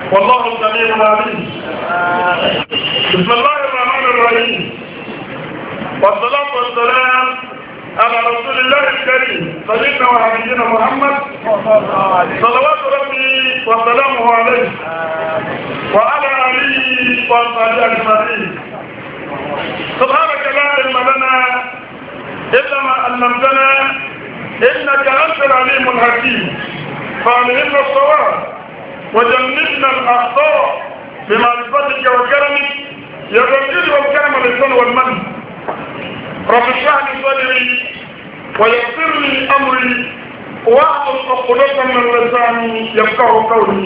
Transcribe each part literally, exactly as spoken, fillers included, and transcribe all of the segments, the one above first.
والله السميع العليم. بسم الله الرحمن الرحيم، والصلاة والسلام على رسول الله الكريم سيدنا ونبينا محمد صلوات ربي وسلامه عليه وعلى آله وصحبه أجمعين. سبحانك لا علم لنا إلا ما علمتنا إنك أنت العليم الحكيم، فعلمنا الصواب وجنبنا الأخطاء بمعرفتك وكرمك يا الرجل والكرم والإحسان والمن. رب اشرح لي صدري ويسر لي أمري واحلل عقدة من لساني يفقهوا قولي.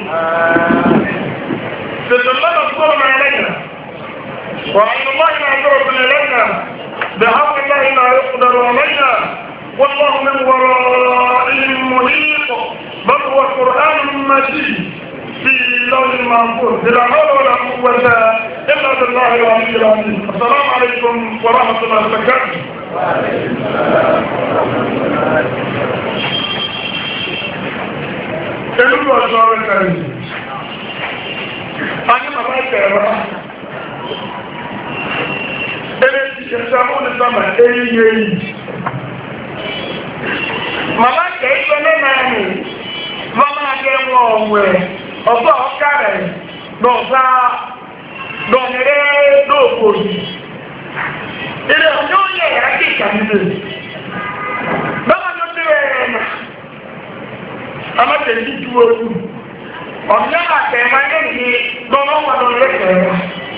تجلنا الظلم علينا وعين الله ناظرة إلينا، بحول الله لا يقدر علينا، والله من ورائهم محيط، بل هو قرآن مجيد في لوح المحفوظ، لا حول ولا قوة إلا بالله العلي العظيم. السلام عليكم ورحمة الله وبركاته. Ẹlúgbọ́ ọjọ́ ọ̀rẹ́ kẹrin, a ní bàbá ìkẹrẹ ẹlẹ́ ti ṣẹ̀ṣẹ̀ amúnisàmà èyí èyí. Màmá kẹ́ ìgbẹ́ lẹ́nà ẹ̀mù, lọ́nà àjẹ́ wọn ọ̀wẹ̀, ọ̀pọ̀ ọ̀ká rẹ̀ lọ́sá lọ́nẹ̀rẹ́ lóòkòrò. Ilé ọjọ́ yẹ̀ ẹ̀rá kí ìkàmìlẹ̀. Bọ́lá ló ti rẹ̀ ẹ̀mà. Amájẹ̀ ní ju ojú. Ọ̀nà àtẹ̀mà ní lọ́nà wà lọ́nà lẹ́kẹ̀ẹ́.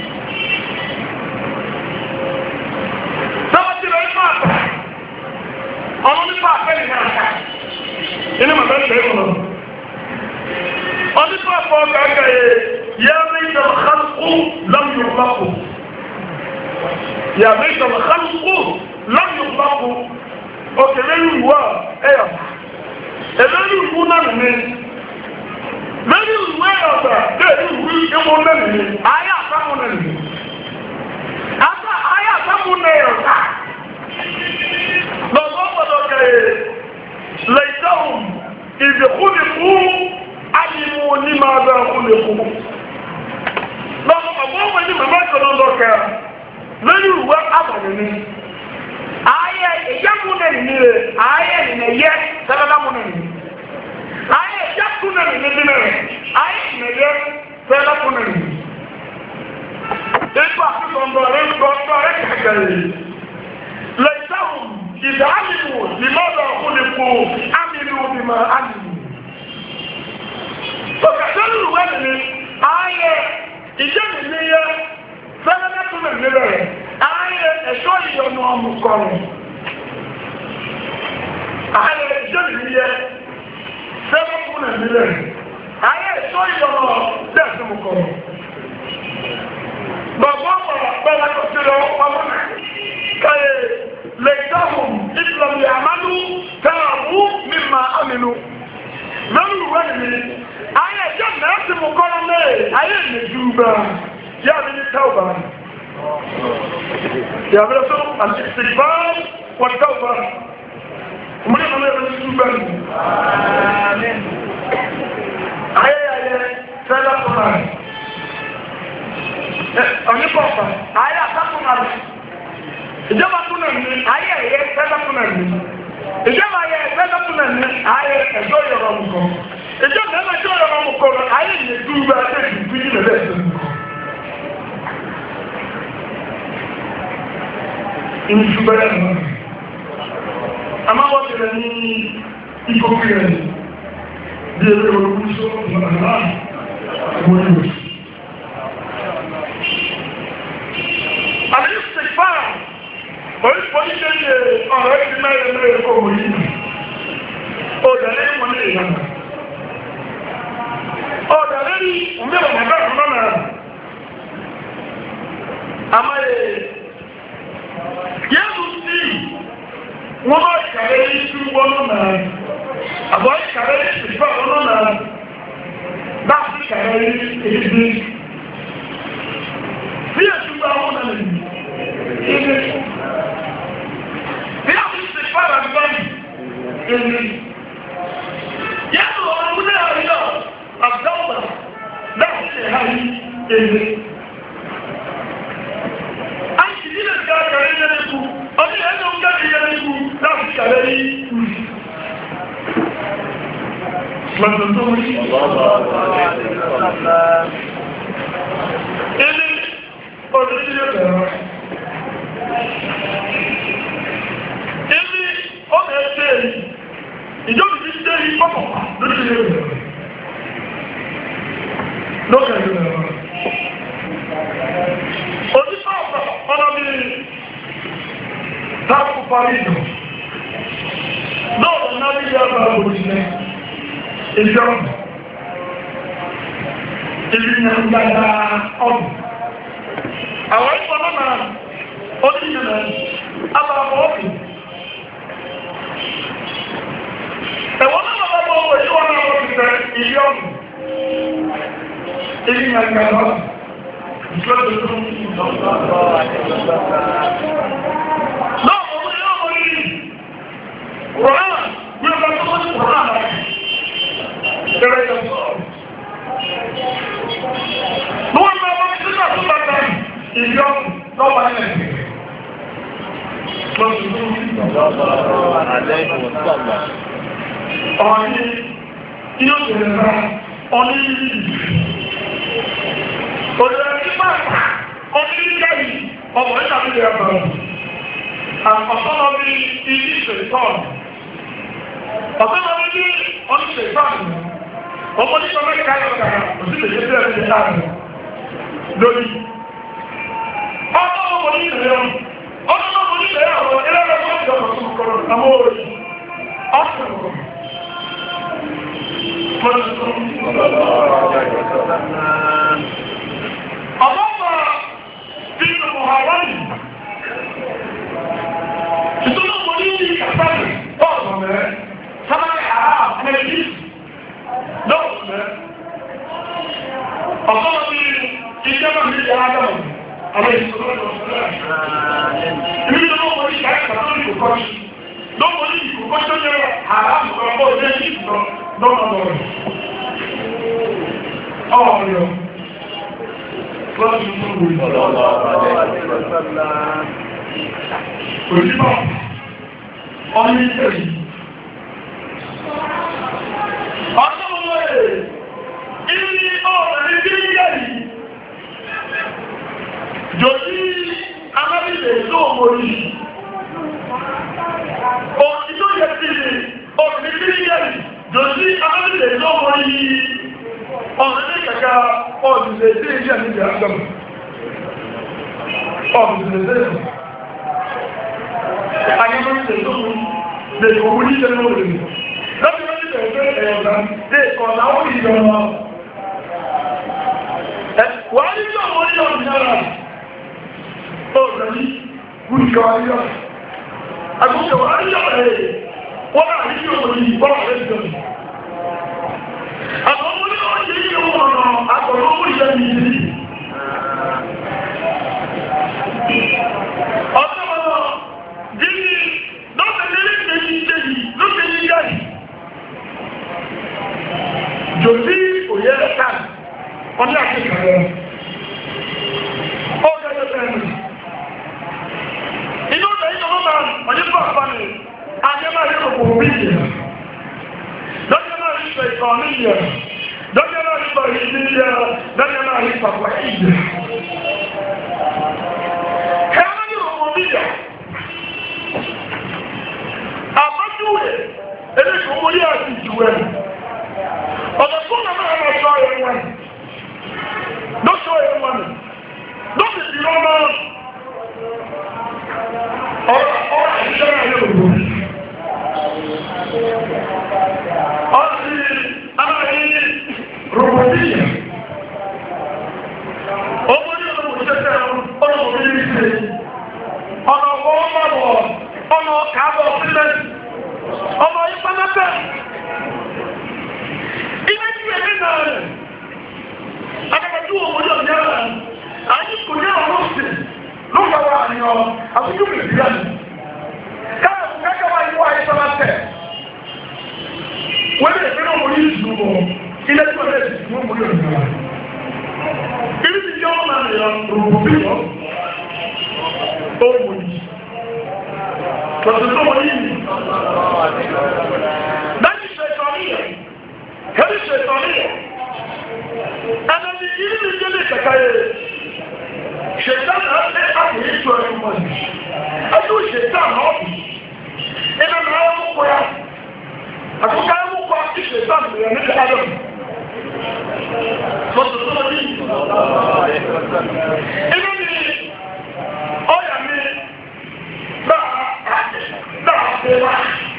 Bọ́lá ti rẹ̀ ẹ̀mà àpá. Ọmọ nípa àpẹ́lẹ̀ náà ká. Inú màbá ń bẹ̀rẹ̀ wọn. Ọdún tó àpọ̀ ọ̀gá ẹgbẹ̀ yẹ mẹ́jọ xalqu lam yughlaqu. Yẹ mẹ́jọ xalqu lam yughlaqu. Òkèlè ìwà ẹ̀yà. Èlérì ìwú náà nìní. Lẹ́yìn ìwé ọ̀gbà lẹ́yìn ìwú ìwú náà nìní. Ayé àtàmù náà nìní. Ayé àtàmù náà yọ̀ ká. Lọ́gbọ́n gbọ́dọ̀ kẹ̀yẹ. Lẹ́yìn ìdìkúdì fún alimu ní máa bẹ́ ọkùnlé fún. Lọ́gbọ́n ọgbọ́n ní màmá ìkọ̀nà lọ́kẹ́ lẹ́yìn ìwé àbàlẹ̀ ní. Ayé ìjẹ́kù náà ní rẹ̀, ayé ìnẹ̀yẹ sẹ́lẹ̀dámù náà ní. Ayé ìjẹ́kù náà ní nínú rẹ̀, ayé ìnẹ̀yẹ sẹ́lẹ̀dámù náà ní. Ètò àfihàn rẹ̀ gbọ́dọ̀ rẹ̀ kẹ̀kẹ́ lẹ́yìn إذا علموا لماذا خلقوا عملوا بما علموا. فكذلك الوزن آية إجابة سنة من النبي آية أشوي يوم مقام آية إجابة سنة من النبي آية أشوي يوم درس مقام. بابا بابا كتير أمنا كاي ليتهم إن لم يعملوا تابوا مما عملوا. lórí ìwé mi ayé ẹjọ́ mẹ́rin ti mú kọ́rọ́ mẹ́rin ayé ìlẹ̀dúgba yá mi ní tẹ́ọ̀bà yàrá tó àti ìsìnkú wọ́n tẹ́ọ̀bà mo ní ọmọ ẹ̀rọ ìdúgba mi. ayé ayé fẹ́lẹ́ fúnra ọ̀nípọ̀pà ayé àtàkùnà ìjọba tún náà ní ayé ẹ̀yẹ fẹ́lẹ́ fúnra mi. ìjọba ayé fẹ́lẹ́ fúnra mi ayé ẹ̀jọ́ yọ̀rọ̀ nǹkan. ìjọba ẹ̀jọ́ yọ̀rọ̀ nǹkan ayé ìlẹ̀dúgba ayé ìdúgbò yìí lẹ́lẹ́ ìṣúgbẹ́rẹ́ náà a máa wọ́n tẹ̀lẹ̀ ní ìkókè rẹ̀ bí ẹgbẹ́ olókùn sọ ọ̀nà àwọn ìwò àti ìsìnkfà oríṣìíṣẹ́ ọ̀rọ̀ ìdí mẹ́rin mẹ́rin kò wò yìí ó dẹ̀lẹ́ ìwọ̀n ní ìlànà ó dẹ̀lẹ́ ní mẹ́rin mẹ́rin mẹ́rin àmáyé yẹ́nu sí wọ́n bá ìkàrẹ́ ìṣú wọnú náà àbọ̀ ìkàrẹ́ ìṣùfà wọnú náà bá ìkàrẹ́ ìṣèdè bí ẹ̀ṣùgbà wọn náà lè ilé bí àwọn ìṣèfà ràgbọ́n ilé yẹ́nu ọ̀rọ̀ múlẹ̀ àríyọ̀ àbdáwọ̀ láti èdè. Àìsí nílẹ̀ ká kàrí ilẹ̀ ikú, ọdún yẹn tó ń jáde ilẹ̀ ikú láti kàrẹ́ yìí. Lọ́dún tó ń rí. Èdè ọdún tí yóò bẹ̀rẹ̀. Èdè ọmọ ẹgbẹ́ yìí, ìjọba ti ṣe yìí pọ̀pọ̀ lórí ilé bẹ̀rẹ̀. Lókè ìlú ẹ̀rọ. Òtítọ́ ọ̀pọ̀ ọ̀nà mi táàkù parí ìjọ. Lọ́ọ̀dọ̀ náà ní ìyába òjìlẹ̀ ìjọ. Ìlú ìyàgbàgbà ọ̀dù. Àwọn ìfọ̀ náà oníyìnlẹ̀ abàbọ̀ ọ̀dù. Ẹ̀wọ̀n náà bàbá ọ̀wọ̀ ìwọ̀n náà wọ́n ti tẹ ìlú ọ̀dù. Ini yang kata, Islam itu. No, orang yang beri Quran, dia berkata Quran. Kerana dua nama kita sebutkan Islam, no banyak. Orang ini, dia berkata, orang ini. Òṣèrè ní pàtà, ọdún nígbà yìí, ọmọ ìtàbí lè ẹ̀bẹ̀rẹ̀. Àkọ̀sọ́nà bí ìdí ìṣẹ̀tọ́n. Ọ̀sọ́nà bí ní ọdún ìṣẹ̀tọ́n. Ọmọ nígbà mẹ́ta yọ̀ọ̀kà, òṣìṣẹ́ ìṣẹ́ ẹ̀rẹ́ ìṣẹ́ láàrin. Lórí. Ọdún ọmọ ní ìṣẹ̀lẹ̀ ọmọ. Ọdún ọmọ ní ìṣẹ̀lẹ̀ ọmọ. Ẹlẹ́rẹ́ ọmọ ìjọba tó kọ̀rọ̀ àmọ́ òòrùn. Ọ̀sẹ̀ ọmọ. Ọlọ́pàá bí i Mọ̀hàwárì, ìtọ́lọ́ mọ̀ ní ìdí kàtàkì bọ́ọ̀sọ̀ mẹ́rẹ́, sábàrí àrá àmẹ́jì lọ́pọ̀ mẹ́rẹ́. Ọ̀sọ́lọ́ bí ìjọba ní ìyá Ádámù, àwọn ìṣòro ọ̀sọ̀lẹ́. Ìbí lọ́wọ́ mọ̀ ní ìkàkà tó ní kòkọ́ sí. Lọ́pọ̀ ní ìkòkọ́ tó jẹ́ àrá àmọ́ ilé ìṣìṣọ́ lọ́pọ̀ lọ́rẹ̀. Ọ̀rọ̀ Òṣìbọ̀ ọmọ ìṣẹ́ yìí. Ọjọ́ ọmọ ẹ̀ ìrí ọ̀rọ̀ ní bí yẹ́ yìí. Jòdí amábìlẹ̀ tó mọ̀ yìí. Òṣìbọ̀ yẹ sí ọ̀rọ̀ ní bí yẹ́ yìí. Jòdí amábìlẹ̀ tó mọ̀ yìí. Ọ̀rọ̀ ní kàkà ọ̀dùnlẹ̀ sí ilé àmì ìyá àgbàmù. Ọ̀dùnlẹ̀ sí ayébọ̀nsẹ̀ tó mú lè kòwú ní ìṣẹ́ lórí rẹ̀. Lọ́pí wọ́n ti tẹ̀lé ẹ̀yọ̀dá lè kọ̀ọ̀lá ó ìjọ wọn. Wà ní ìjọ wọn ní ọdún yára. Ó rẹ̀ ní gúúsọ ayọ́. Àgbúkẹ̀ wà ní ìjọ rẹ̀ wọ́n rà ní ìjọ wọn ní bọ́ọ̀ rẹ̀ jọ. Àwọn ọmọ ní ọjọ́ yìí wọ́n rọ̀ àkọ̀rọ̀ owó ìṣẹ́ mi yìí. Ọjọ́ ọ̀rọ̀ jíní lọ́pẹ̀ lẹ́lẹ́ ìṣẹ́ ìṣẹ́ yìí lókè ní yá yìí. Jòsí òye ẹ̀ta ọdún àti ìkàrẹ̀. Ó gẹ́gẹ́ bẹ́ẹ̀. Inú ọ̀dọ̀ yìí ọmọ máa ọdún fún àpáni, àjẹ́ máa rí òkú òbí yìí. Lọ́jọ́ máa rí ìfẹ̀ ìkọ̀ ní ìyẹ̀. Lọ́jọ́ máa rí ìfẹ̀ ìdíyẹ, lọ́jọ́ máa rí ìfàpà ìyẹ̀. Kẹ́rẹ́ ní òkú òbí yẹ̀. Àbájúwẹ̀, ẹni kò mú yẹ́ àti ìjúwẹ̀. Ọ̀dọ̀ tó nà máa máa sọ ayẹ wọn. Lọ́sọ̀ ayẹ wọn. Lọ́sì sí ọmọ ọ̀rọ̀ ọ̀rọ̀ ìṣẹ́ ayẹ òkú. Ọ̀sì aláyé rọ̀bọ̀díyà. Ọmọ ní ọmọ òṣèṣẹ́ ọ̀nà òmìnirí ṣe. Ọ̀nà ọ̀pọ̀ ọmọ ọ̀nà kààbọ̀ sílẹ̀. Ọmọ ìpánátẹ̀. Ilé tí èmi náà rẹ̀. Akẹ́kọ̀ọ́ ọmọ yọ̀ ní ẹ̀rọ. Àyí kò ní ọ̀rọ̀ sí. Ló ń bá àyàn àbújú mi sí àná. Káàkiri kẹ́kẹ́ wá ìwọ àìsánátẹ̀. Wọ́n lè fẹ́ ọmọ yìí jù bọ̀. Ilé tí wọ́n lè jù mọ́ mọ́ yọ̀ ní ẹ̀rọ. Kiri ti jẹ́ ọmọ náà yọ rògbò bí lọ. Ó wù yìí. Lọ́sọ̀ tó wọ́n yìí. Dájú ṣe sọ níyà. Kẹ́lí ṣe sọ níyà. Ẹnà ni yìí ni jẹ́ lè kẹ̀kẹ́ yẹ. Ṣètàn náà ṣe àpòyí tó ẹnu mọ́ ni. Ẹjú ṣètàn náà bì. Ẹnà náà yẹ kó kọ́ ya. Àkókò ayé kó kọ́ kí ṣètàn bìrẹ̀ ní ìdájọ́. Lọ́sọ̀ tó wọ́n yìí. Ẹnà ni ọ̀yà mi dáa dáa ṣe wá.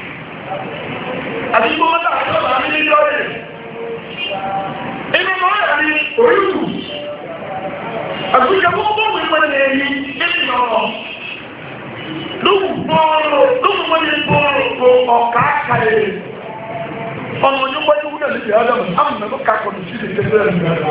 Àti gbogbo dáa ṣe wá ní ilé ọ̀rẹ́. Ẹnà ni ọ̀yà mi òyìnbó. Àgbéyẹ̀ wọ́n bọ́ wọ́n wọ́n lè yí ẹ̀yìn ọ̀rọ̀. Lóòwù bọ́ọ̀rọ̀ lóòwù wọ́n lè bọ́ọ̀rọ̀ kó ọ̀ká kàlẹ̀. Ọ̀nà òyìn wọ́n yóò wúlò níbi Ádámù, àmì mẹ́fọ́ kakọ̀ ní sí ìdíje bẹ́ẹ̀ ní Ádámù.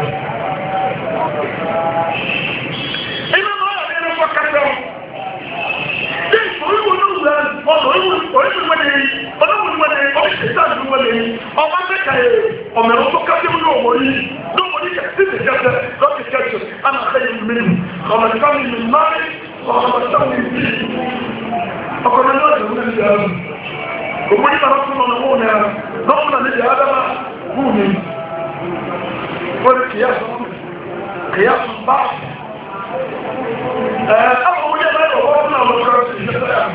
Ẹ̀yìn náà yà ní ẹ̀rọ kẹsẹ̀ ọ̀. Ṣé ìfòrí wọn ló wù ẹ́ ọ̀nà òyìn wọ́n lè yí ọ̀nà òyìn wọ́n lè yí ọ̀nà ìṣẹ̀dá wọ́n lè yí ọ̀nà mẹ́ta yẹ ọ̀nà ẹ̀rọ tó kásẹ̀ wọ́n yóò wọ̀ yí. Look at Jesus. أنا خير منه خلقني من نار وخلقتني من طين أقول له من الجهل ومن رسول الله نقول لي هذا مؤمن والقياس قياس بعض أبو جبل وقلنا وقرأت الجزائر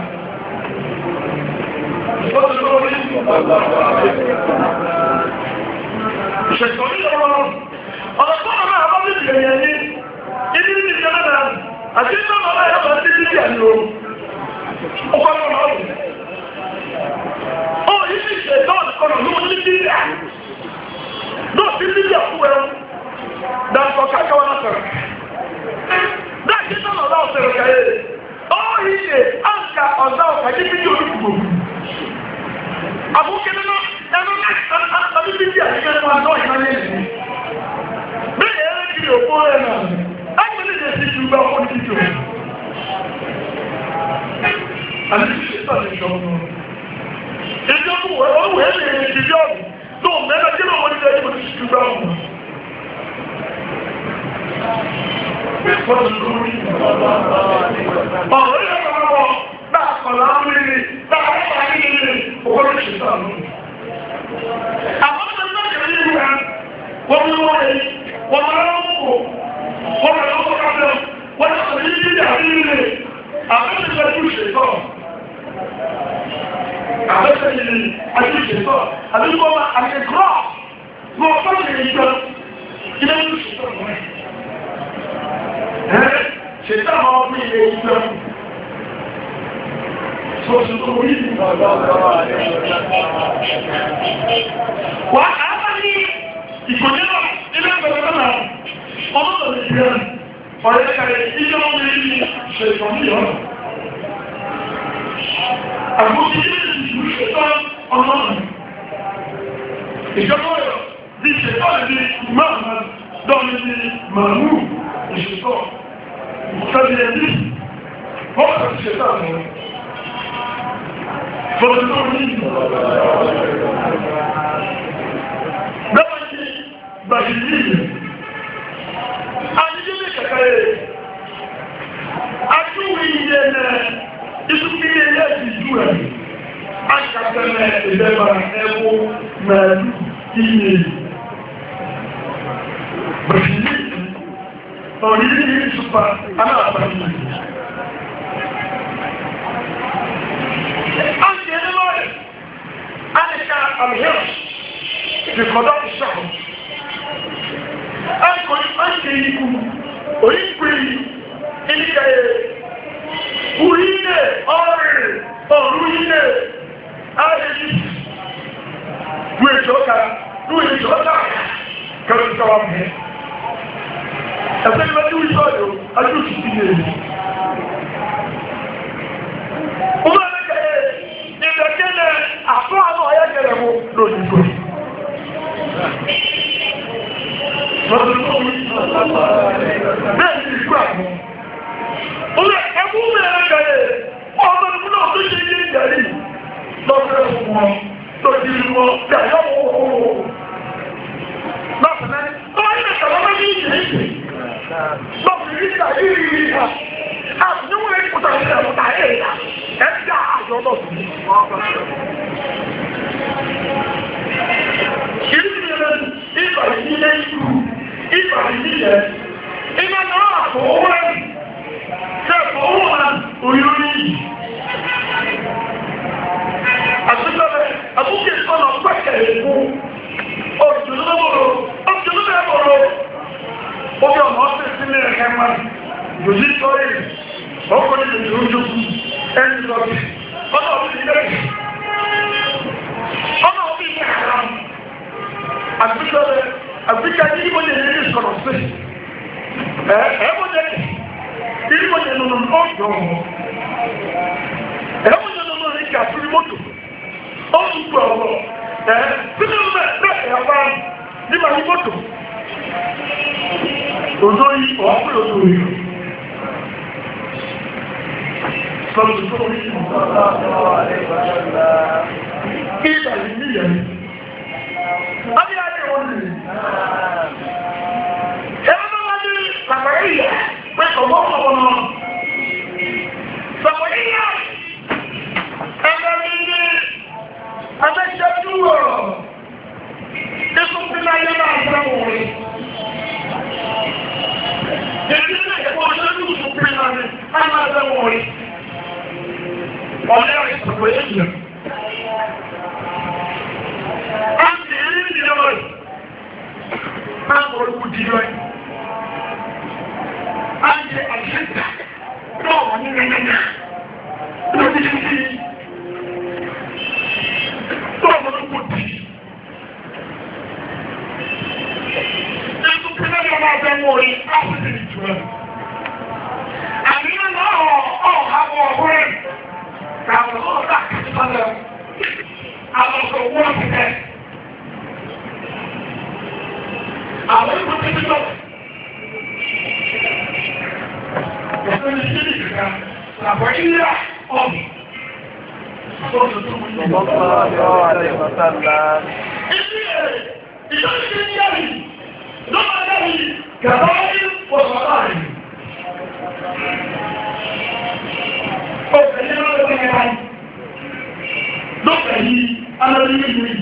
الشيطانية ọ̀rọ̀ tó ọ̀rọ̀ náà bá bí ìgbẹ̀yẹ̀ ní ibi ní ìjọba náà àti ìjọba náà yàtọ̀ sí ibi ìyà ní o ọkọ̀ náà máa wù. ó yìí sì ṣe ìtọ́ọ̀nù kan náà ló ní bí ìyà náà sí bí ìyà fún ẹ̀rọ dàpọ̀ kákàwá náà sọ̀rọ̀. dáàkì ìjọba náà sọ̀rọ̀ kàyé ó yìí ṣe àǹkà ọ̀dà ọ̀kà ní bíbí olùkùgbò. àbúkẹ́ nínú ẹnu náà bíbí ìyà ní bẹ́ẹ̀ ẹ̀rẹ́ kiri òkú rẹ̀ náà láti lè ṣe ti gbà fún títò àti ṣíṣẹ́ àti ìṣọ́nù ìjọba olúwẹ̀ ẹ̀rẹ́ ẹ̀rẹ́ kiri ọ̀dù tó mẹ́ta kí lọ́wọ́ nílẹ̀ ẹ̀rẹ́ ti ṣíṣẹ́ gbà fún ọ̀rọ̀ ilẹ̀ kọ̀ọ̀kọ̀ dáa kọ̀lá nílé dáa kọ̀lá nílé ọkọ̀ ṣíṣẹ́ àmú àwọn ọmọ ìgbà wọ́n mú wọ́n rẹ̀ wọ́n mú wọ́n mú wọ́n rẹ̀ lọ́pọ̀ káfẹ́ wọ́n yẹ́ sọ̀rọ̀ yìí ní àbí ilé àbẹ́sẹ̀ ìlú ṣètọ́ àbẹ́sẹ̀ ìlú ṣètọ́ àbíkọ́ àmìkọ́ wọ́n fọ́nà ìjọ ilé ìlú ṣètọ́ rẹ̀ ṣètọ́ àwọn ọmọ ilé ìjọ sọ́sọ́ tó rí wà á bá ní ìkòjẹ́ ilé ìgbẹ̀rẹ̀ náà ọmọdé ìgbẹ̀rẹ̀ ọ̀rẹ́ kàrẹ̀ ilé ọmọ ilé ṣètò ní ọ̀nà àgbókí ilé ìlú ṣètò ọmọ ìjọba ọ̀rọ̀ bí ṣètò ìdí máa dọ́ọ̀lẹ́ ní màánù ìṣètò ìtàbílẹ̀ ní bọ́ọ̀lù ṣètò àwọn bọ́ọ̀lù tó ní bàjìlì àjíjẹ́ lè kẹ̀kẹ́ rẹ̀ àjúwì iye nẹ ìsúkìlẹ̀ ilẹ̀ ìjú ẹ̀ àkàtẹ̀lẹ̀ ìdẹ́bà ẹwọ mẹ́lú iye bàjìlì ọ̀rìlì ìṣùpá aláàbàjì àti ẹnìlọ́rẹ̀ àníkà àmìhẹ́rẹ̀ ìfọ̀dọ́ ìṣàkóso akọni ake iku oyinkuri ilikaye uyine ọrẹ ọrùyine ayẹyi wíjọka wíjọka kẹrìntàwà mẹ ẹsẹ ní bẹni wíjọ yọ adúlùsì ti lè rí ọmọ ẹlẹkẹyẹ ìdẹkẹlẹ àfọ àwọn ọyẹkẹlẹ mú lóyìnbó bẹ́ẹ̀ ni ìgbà àwọn olè ẹkú mẹ́rin gẹ̀rẹ̀ ọmọ ìpínlẹ̀ náà tó ṣe yé gẹ̀rẹ̀ lọ́fẹ́ fún wọn tó di wọn gẹ̀rẹ̀ ọwọ́ láfẹ́lẹ́ tó wáyé lè tàbí ọmọ yìí yìí lọ́ọ̀fì yìí ta yìí yìí ha àti níwọ̀n èyí kúta yìí ẹ̀ kúta yìí ya ẹ̀ dá àjọ lọ́ọ̀fì yìí. Ìdí yẹn ìgbà yìí yẹn ìlú ìgbà yìí yẹn ìgbà náà àfọwọ́ ẹ̀ ṣe àfọwọ́ ẹ̀ òyìnbó yìí. Àtúntàbẹ̀ àtúntì ìsọ̀nà pẹ̀kẹ̀ èkó òjòlóbòrò òjòlóbòrò omi ọ̀nà ọ̀sẹ̀ sílẹ̀ ẹ̀kẹ́ máa yòyí sọ́rí ọkùnrin lè dúró jókù ẹni lọ́bí ọ̀nà ọ̀bí ilẹ̀ ọ̀nà ọ̀bí ilẹ̀ àrà àtúntàbẹ̀ àbíkà ní ìbòjẹ̀ ní ìlú sọ̀rọ̀ sí ẹ̀ẹ́bòjẹ̀ ìbòjẹ̀ nínú ọ̀dọ̀ ẹ̀ẹ́bòjẹ̀ nínú ìkà sí mọ́tò ọ̀tún tó ọ̀rọ̀ ẹ̀ sínú bẹ́ẹ̀ bẹ́ẹ̀ ẹ̀wá nígbà ní mọ́tò òjò yìí ọ̀pẹ́ òjò yìí sọ̀rọ̀ tó rí kí ìdàlì níyẹn ọdí ayé wọn lè ẹ̀rọ náà wá ní làbàrí ìyá pé ọgbọ́n ọ̀pọ̀ náà sọ̀rọ̀ ìyá ẹgbẹ́ mi ní abẹ́jẹ́jú ọ̀rọ̀ ẹ̀sùn tí náà yẹ́ náà jẹ́ wọ̀nyí. Èdè náà ẹ̀kọ́ ọ̀ṣẹ́jú ìṣùpín náà ni a máa jẹ́ wọ̀nyí. Ọ̀lẹ́ ìṣàpọ̀ èèyàn. A ń tẹ̀ èrí ìdílé wọ̀nyí. A ń bọ̀ ikú jí lọ́yìn. A ń jẹ àṣẹ́jà náà wà ní ẹ̀yẹ́yẹ́. Lọ́dí sí tọ́ọ̀mù ló kò tí. Ẹ̀sùn pínlẹ̀ ní ọmọ ọ̀bẹ̀ wọ̀ yìí, ápùsì ní jù ẹ̀. Àmìyàn náà ọ̀hàwọ̀ ọ̀húrẹ̀, àwọn ọ̀dá kìtàlẹ̀, àwọn ọ̀sọ̀ wọ́n ti ẹ̀. Àwọn ìlú ti ní lọ. Ẹ̀sùn ní sí ìgbà, làbọ̀ ilé ọ̀bì. Sallallahu alaihi wasallam. Ibi ìjọba ti ń yàrí, lọ́wọ́ yàrí, kàbáyé wọ̀sọ̀láàrí. Ọ̀fẹ́ yẹ́ lọ́wọ́ yẹ́ báyìí. Lọ́fẹ́ yìí, alọ́rí yìí rí.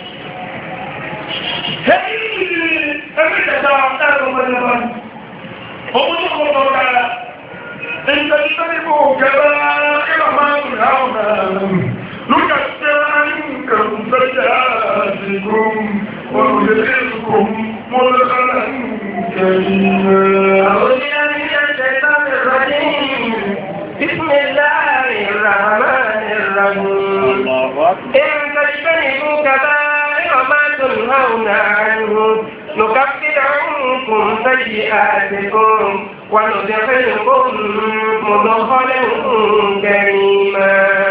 Ẹ̀yí ẹgbẹ́ ìjẹta ẹ̀rọ mọ́lẹ́ báyìí. Ọmọ tó kọ́ lọ́wọ́ dára. اجتنبوا كبائر ما تنهون نكفر عنكم سيئاتكم وندخلكم مدخلا كريما. أعوذ بالله من الشيطان الرجيم. بسم الله الرحمن الرحيم. إن تجتنبوا كبائر ما تنهون عنه نكفر عنكم سيئاتكم وندخلكم مدخلا كريما.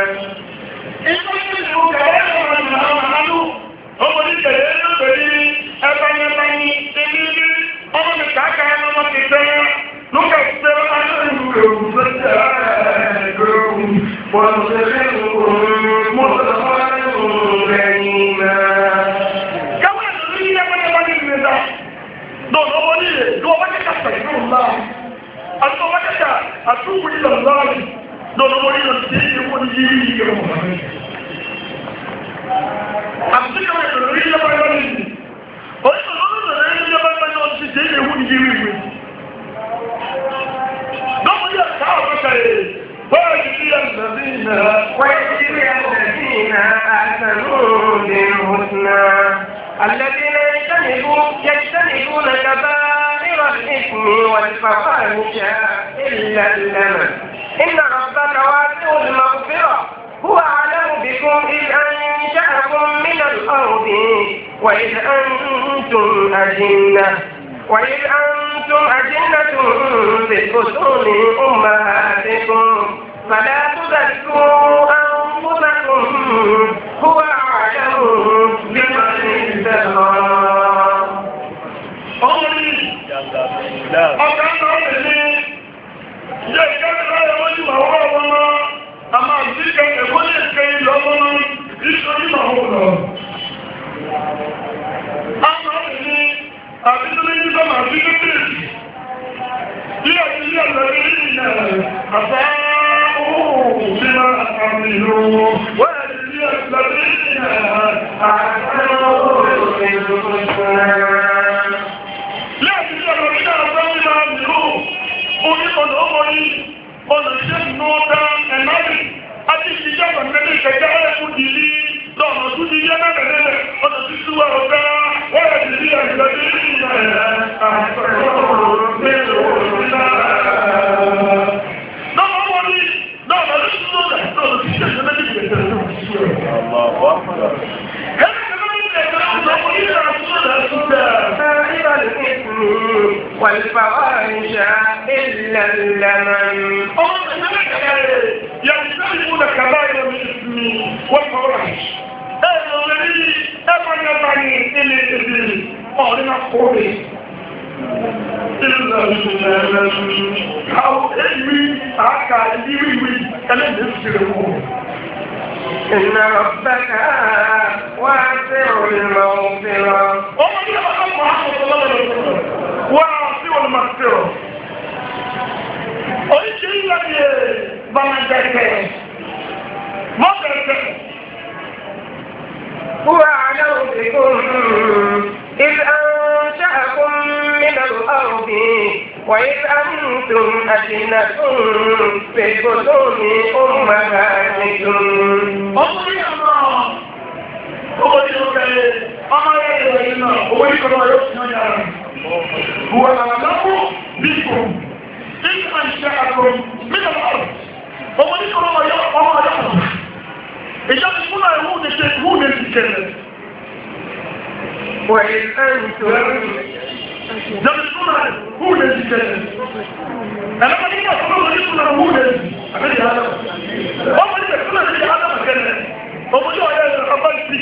أتوب إلى الله نظر إلى الدين ونجيه محمد أمسكنا إلى بيانه وإذا نظر إلى بيانه الدين ونجيه نظر إلى كعبك ويجزي الذين ويجزي الذين أحسنوا بالحسنى الذين يجتنبون كبائر الإثم والفواحش إلا اللمم إن ربك واسع المغفرة هو أعلم بكم إذ أنشأكم من الأرض وإذ أنتم أجنة وإذ أنتم أجنة في بطون أمهاتكم فلا تزكوا أنفسكم هو أعلم بمن اتقى. Jẹ́ ìkẹ́kẹ́ lọ́wọ́ ní àwọn ọmọ a máa sí ẹ̀kọ́ ní ẹ̀kẹ́ ìlọ́wọ́ ìṣòrí máa wọ́n lọ. A máa ní àbíjúlé ní sọ́mà sí lókèèjì. أساءوا بما عملوا ويجزي الذين أحسنوا بالحسنى لا يجزي الذين أساءوا بما عملوا oníkan ọmọ yìí olùṣẹ́ ìnáwó ẹ̀nàmì àti ìjọba mẹ́lẹ̀ ìkẹjẹ́ ẹ̀kú dìlí lọ́nà tó di yẹ́ mẹ́lẹ̀lẹ́lẹ̀ ọ̀nà tí súwà ọ̀gá wọ́n yẹ̀ dìlí ẹ̀gbẹ́ tí ìgbà ẹ̀ والفواحش إلا اللمم يجتنبون كبائر الإثم والفواحش أنا الذي أمن يبني إلى الإبل أعلن قولي إلا اللمم أو إلمي أكا إلمي أنا نفسره إن ربك واسع المغفرة ومن يبقى محمد صلى الله عليه وسلم واسع المغفرة oríṣi ìlà ni bàmàjẹ̀kẹ̀ mọ́tẹ̀ẹ̀kẹ̀. هو أعلم بكم إذ أنشأكم من الأرض وإذ أنتم أجنة في بطون أمهاتكم. هو أعلم بكم إذ أنشأكم من الأرض ọmọ ní kọ́lọ́ ọmọ ayọ́kọ̀ ìjọba ìfúnná ẹ̀hún ní ṣe ìhún ní ti kẹrẹ وإذ أنتم ìjọba ìfúnná ẹ̀hún ní ti kẹrẹ ẹ̀lọ́pàá nígbà ìfúnná ìfúnná ẹ̀hún ní ti àbẹ́lẹ̀ yàrá ọmọ ní ìfúnná ìfúnná ẹ̀hún kẹrẹ ọmọ ní ọ̀yẹ́ ọba ìsì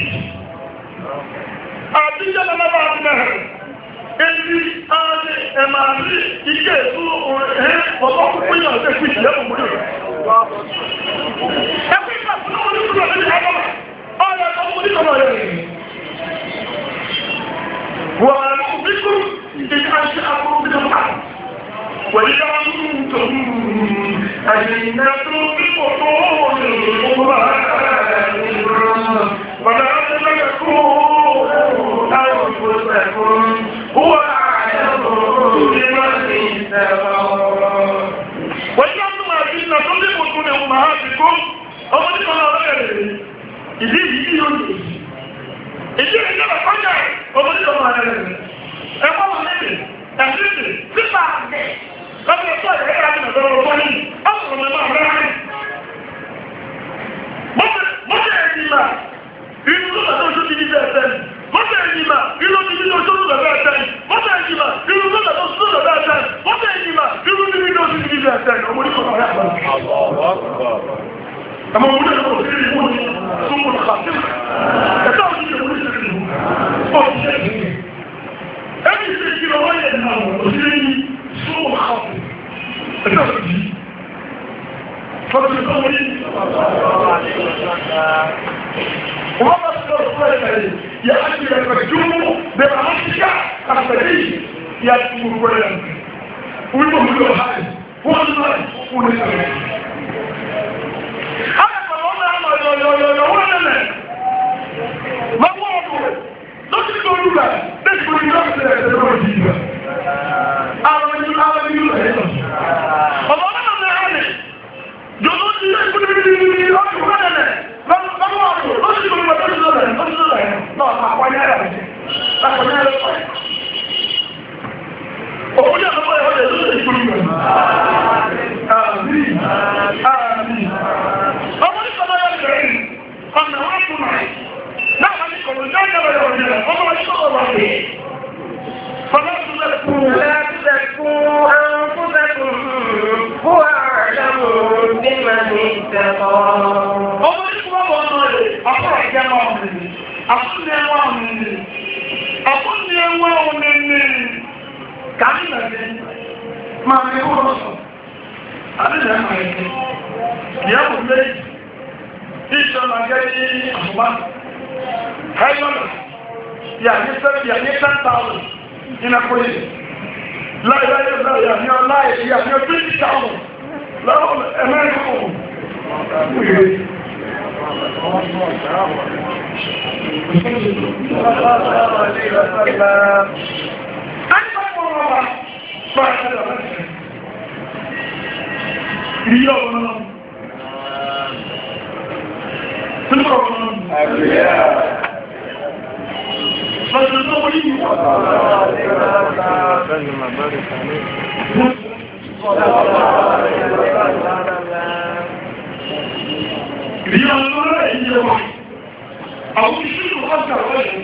àbíjẹ́ lọ́lọ́bà mẹ́rẹ̀ èyí ààrẹ ẹ̀màrí ike ètò ẹ̀ ọ̀pọ̀ púpọ̀ yàn ṣe fún ìṣẹ́ ọmọ mọ́lẹ̀ ẹ̀kọ́ ìgbà fún ọmọ nígbà lórí àgbàmà ọ̀rẹ́ ọmọ nígbà rẹ̀ wà nígbà ìgbà ṣe àkókò bí ọmọ wẹ̀lẹ́ àmúntòm àjìnà tó bí kò tó ọmọ bàbá هو أعلم بمن اتقى وإذا أنتم أجلنا كل بطون أمهاتكم أمريكا لا غير إذا يجي يجي إذا يجي لفجأة أمريكا لا غير أقوم نبي أجلس سبع قبل الصلاة غير عدنا ضروري أصلا ما أمرها مصر مصر أجلنا يقولون أنه شو تجي ذاتين mọ́tẹ̀ ìjìmá irú níbi tó ṣó lọ́dọ̀ bẹ́ẹ̀ tẹ́yìn mọ́tẹ̀ ìjìmá irú lọ́dọ̀ tó ṣó lọ́dọ̀ bẹ́ẹ̀ tẹ́yìn mọ́tẹ̀ ìjìmá irú níbi tó ṣó níbi bẹ́ẹ̀ tẹ́yìn ọmọ oníkọ̀ náà yàgbà. ẹmọ òun náà lọ́wọ́ sí ìwọ̀n ní súnmọ́ ìfàṣẹ́ ẹ̀ta òun ní ìwọ̀n ní ìṣẹ́lẹ̀ ọ̀ṣẹ́ ẹni ṣe ìkìlọ̀ wọ́n yẹ̀ náà òṣèré ní súnmọ́ ìfàṣẹ́ ẹ̀ta òun ní وما استغفر يا أخي يفجوه برحمتك أخبريه يا أخي ولا ويقول له هاي والله ونسأل هذا فالله أنا يا يا يا يا ولا لا ما هو أقول لا تقولوا لا تقولوا لا تقولوا لا أنا من أنا من الله أنا من أنا جنود يقول لي لا ولا لا لا تزكوا أنفسكم هو أعلم بمن اتقى Afunni ẹwà ọ̀nìyàn, afunni ẹwà ọ̀nìyàn, kàní nàbí, máa ní ẹwà ọ̀sọ̀, àdínà ẹ̀mà ẹ̀kẹ́, ìyàwó méjì, ìṣọ́ máa gẹ́ ní àbúgbá, ẹ̀yọ́nà, yàní ten thousand in a police, láìláyé láyé ní ọláyé yàní twenty thousand láwọn ẹ̀mẹ́rin ìyá ọ̀nà sílùú ọ̀nà àríyá lọ́sùn tó wọ́n yìí ìyá ọ̀nà ìyá ọ̀nà àwọn ìṣílù ọ̀sẹ̀ ọ̀sẹ̀